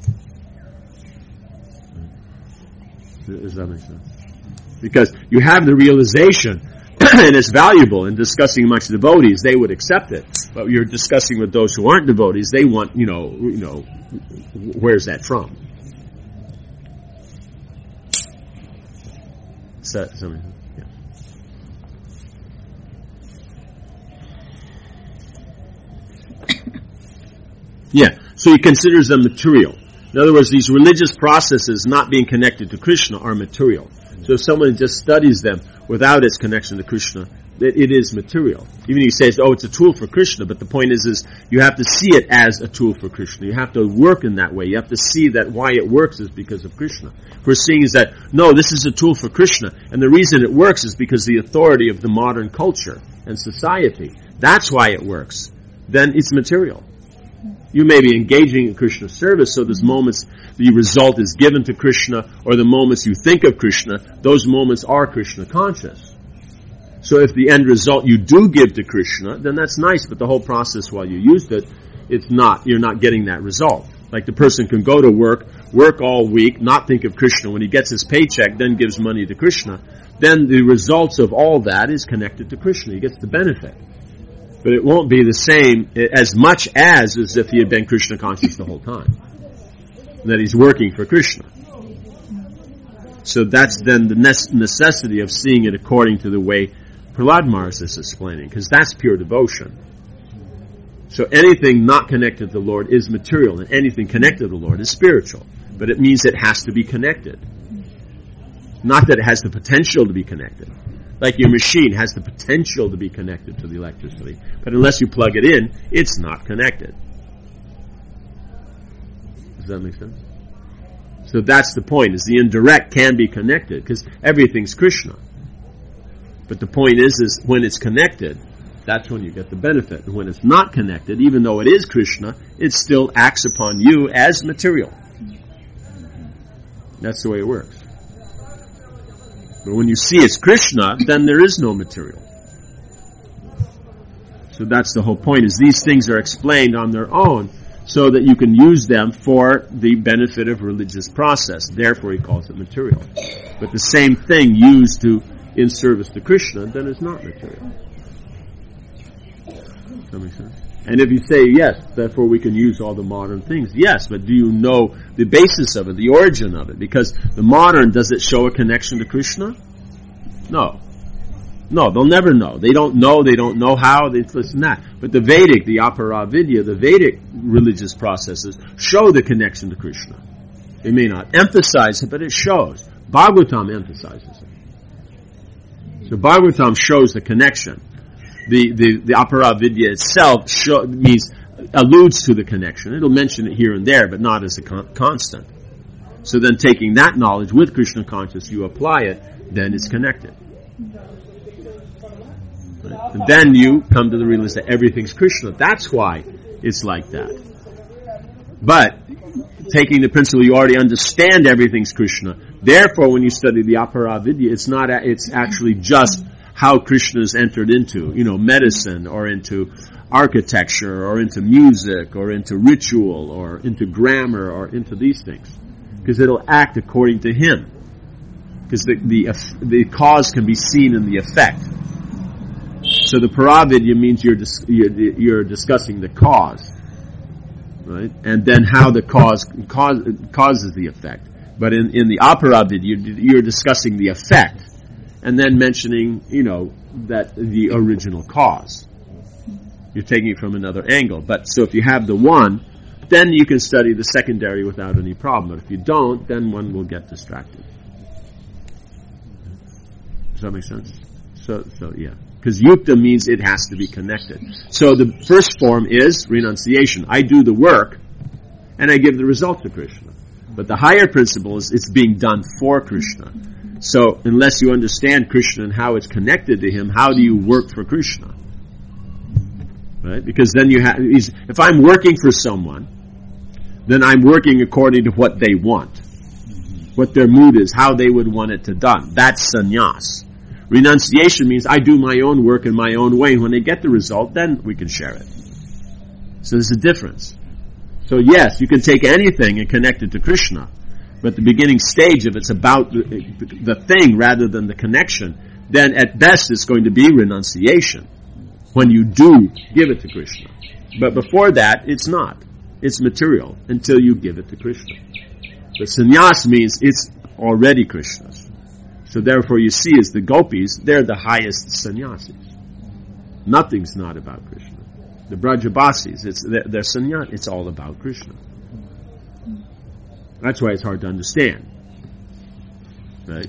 Does that make sense? Because you have the realization, and it's valuable in discussing amongst devotees, they would accept it. But you're discussing with those who aren't devotees, they want, you know, you know, where's that from? So, so, yeah. Yeah, so he considers them material. In other words, these religious processes not being connected to Krishna are material. So if someone just studies them without its connection to Krishna, it, it is material. Even he says, oh, it's a tool for Krishna, but the point is, is you have to see it as a tool for Krishna. You have to work in that way. You have to see that why it works is because of Krishna. If we're seeing is that, no, this is a tool for Krishna, and the reason it works is because the authority of the modern culture and society. That's why it works. Then it's material. You may be engaging in Krishna service, so there's moments the result is given to Krishna, or the moments you think of Krishna, those moments are Krishna conscious. So if the end result you do give to Krishna, then that's nice, but the whole process while you used it, it's not, you're not getting that result. Like the person can go to work, work all week, not think of Krishna. When he gets his paycheck, then gives money to Krishna. Then the results of all that is connected to Krishna. He gets the benefit. But it won't be the same as much as as if he had been Krishna conscious the whole time. And that he's working for Krishna. So that's then the necessity of seeing it according to the way Prahlad Maharaj is explaining, because that's pure devotion. So anything not connected to the Lord is material, and anything connected to the Lord is spiritual. But it means it has to be connected. Not that it has the potential to be connected. Like your machine has the potential to be connected to the electricity. But unless you plug it in, it's not connected. Does that make sense? So that's the point, is the indirect can be connected, because everything's Krishna. But the point is, is when it's connected, that's when you get the benefit. And when it's not connected, even though it is Krishna, it still acts upon you as material. That's the way it works. But when you see it's Krishna, then there is no material. So that's the whole point, is these things are explained on their own so that you can use them for the benefit of religious process. Therefore he calls it material. But the same thing used to in service to Krishna, then it's not material. Does that make sense? And if you say, yes, therefore we can use all the modern things, yes, but do you know the basis of it, the origin of it? Because the modern, does it show a connection to Krishna? No. No, they'll never know. They don't know, they don't know how, they listen that. But the Vedic, the Aparavidya, the Vedic religious processes show the connection to Krishna. They may not emphasize it, but it shows. Bhagavatam emphasizes it. So Bhagavatam shows the connection. The, the, the Aparavidya itself show, means, alludes to the connection. It'll mention it here and there, but not as a con- constant. So then taking that knowledge with Krishna consciousness, you apply it, then it's connected. Right? And then you come to the realization that everything's Krishna. That's why it's like that. But, taking the principle you already understand everything's Krishna, therefore when you study the Aparavidya, it's not, a, it's actually just how Krishna is entered into, you know, medicine, or into architecture, or into music, or into ritual, or into grammar, or into these things. Because it'll act according to him. Because the, the, the cause can be seen in the effect. So the Paravidya means you're, dis, you're, you're discussing the cause. Right? And then how the cause, cause causes the effect. But in, in the Aparavidya, you're, you're discussing the effect. And then mentioning, you know, that the original cause. You're taking it from another angle. But so if you have the one, then you can study the secondary without any problem. But if you don't, then one will get distracted. Does that make sense? So, so yeah. Because yukta means it has to be connected. So the first form is renunciation. I do the work, and I give the result to Krishna. But the higher principle is it's being done for Krishna. So, unless you understand Krishna and how it's connected to him, how do you work for Krishna? Right? Because then you have, if I'm working for someone, then I'm working according to what they want. What their mood is, how they would want it to done. That's sannyas. Renunciation means I do my own work in my own way, and when they get the result, then we can share it. So there's a difference. So yes, you can take anything and connect it to Krishna. But the beginning stage, if it's about the, the thing rather than the connection, then at best it's going to be renunciation when you do give it to Krishna. But before that, it's not. It's material until you give it to Krishna. But sannyas means it's already Krishna's. So therefore you see as the gopis, they're the highest sannyasis. Nothing's not about Krishna. The Brajabasis, it's they're, they're sannyas, it's all about Krishna. That's why it's hard to understand. Right?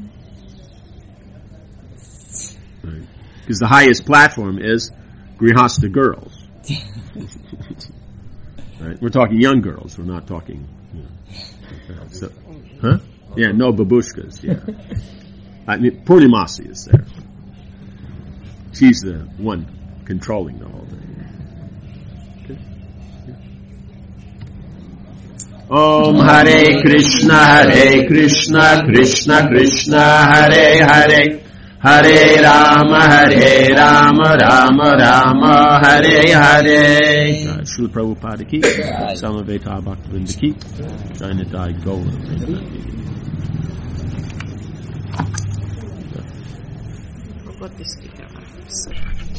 Right. Because the highest platform is Grihastha girls. Right? We're talking young girls, we're not talking, you know. So, huh? Yeah, no babushkas, yeah. I mean, Purnimasi is there. She's the one controlling the whole thing. Om Hare Krishna, Hare Krishna, Krishna Krishna, Hare Hare, Hare Rama, Hare Rama, Rama Rama, Hare Hare. Uh, Srila Prabhupada ki, Samaveta Bhaktivinoda ki, Jainadai Gaura. Forgot this speaker.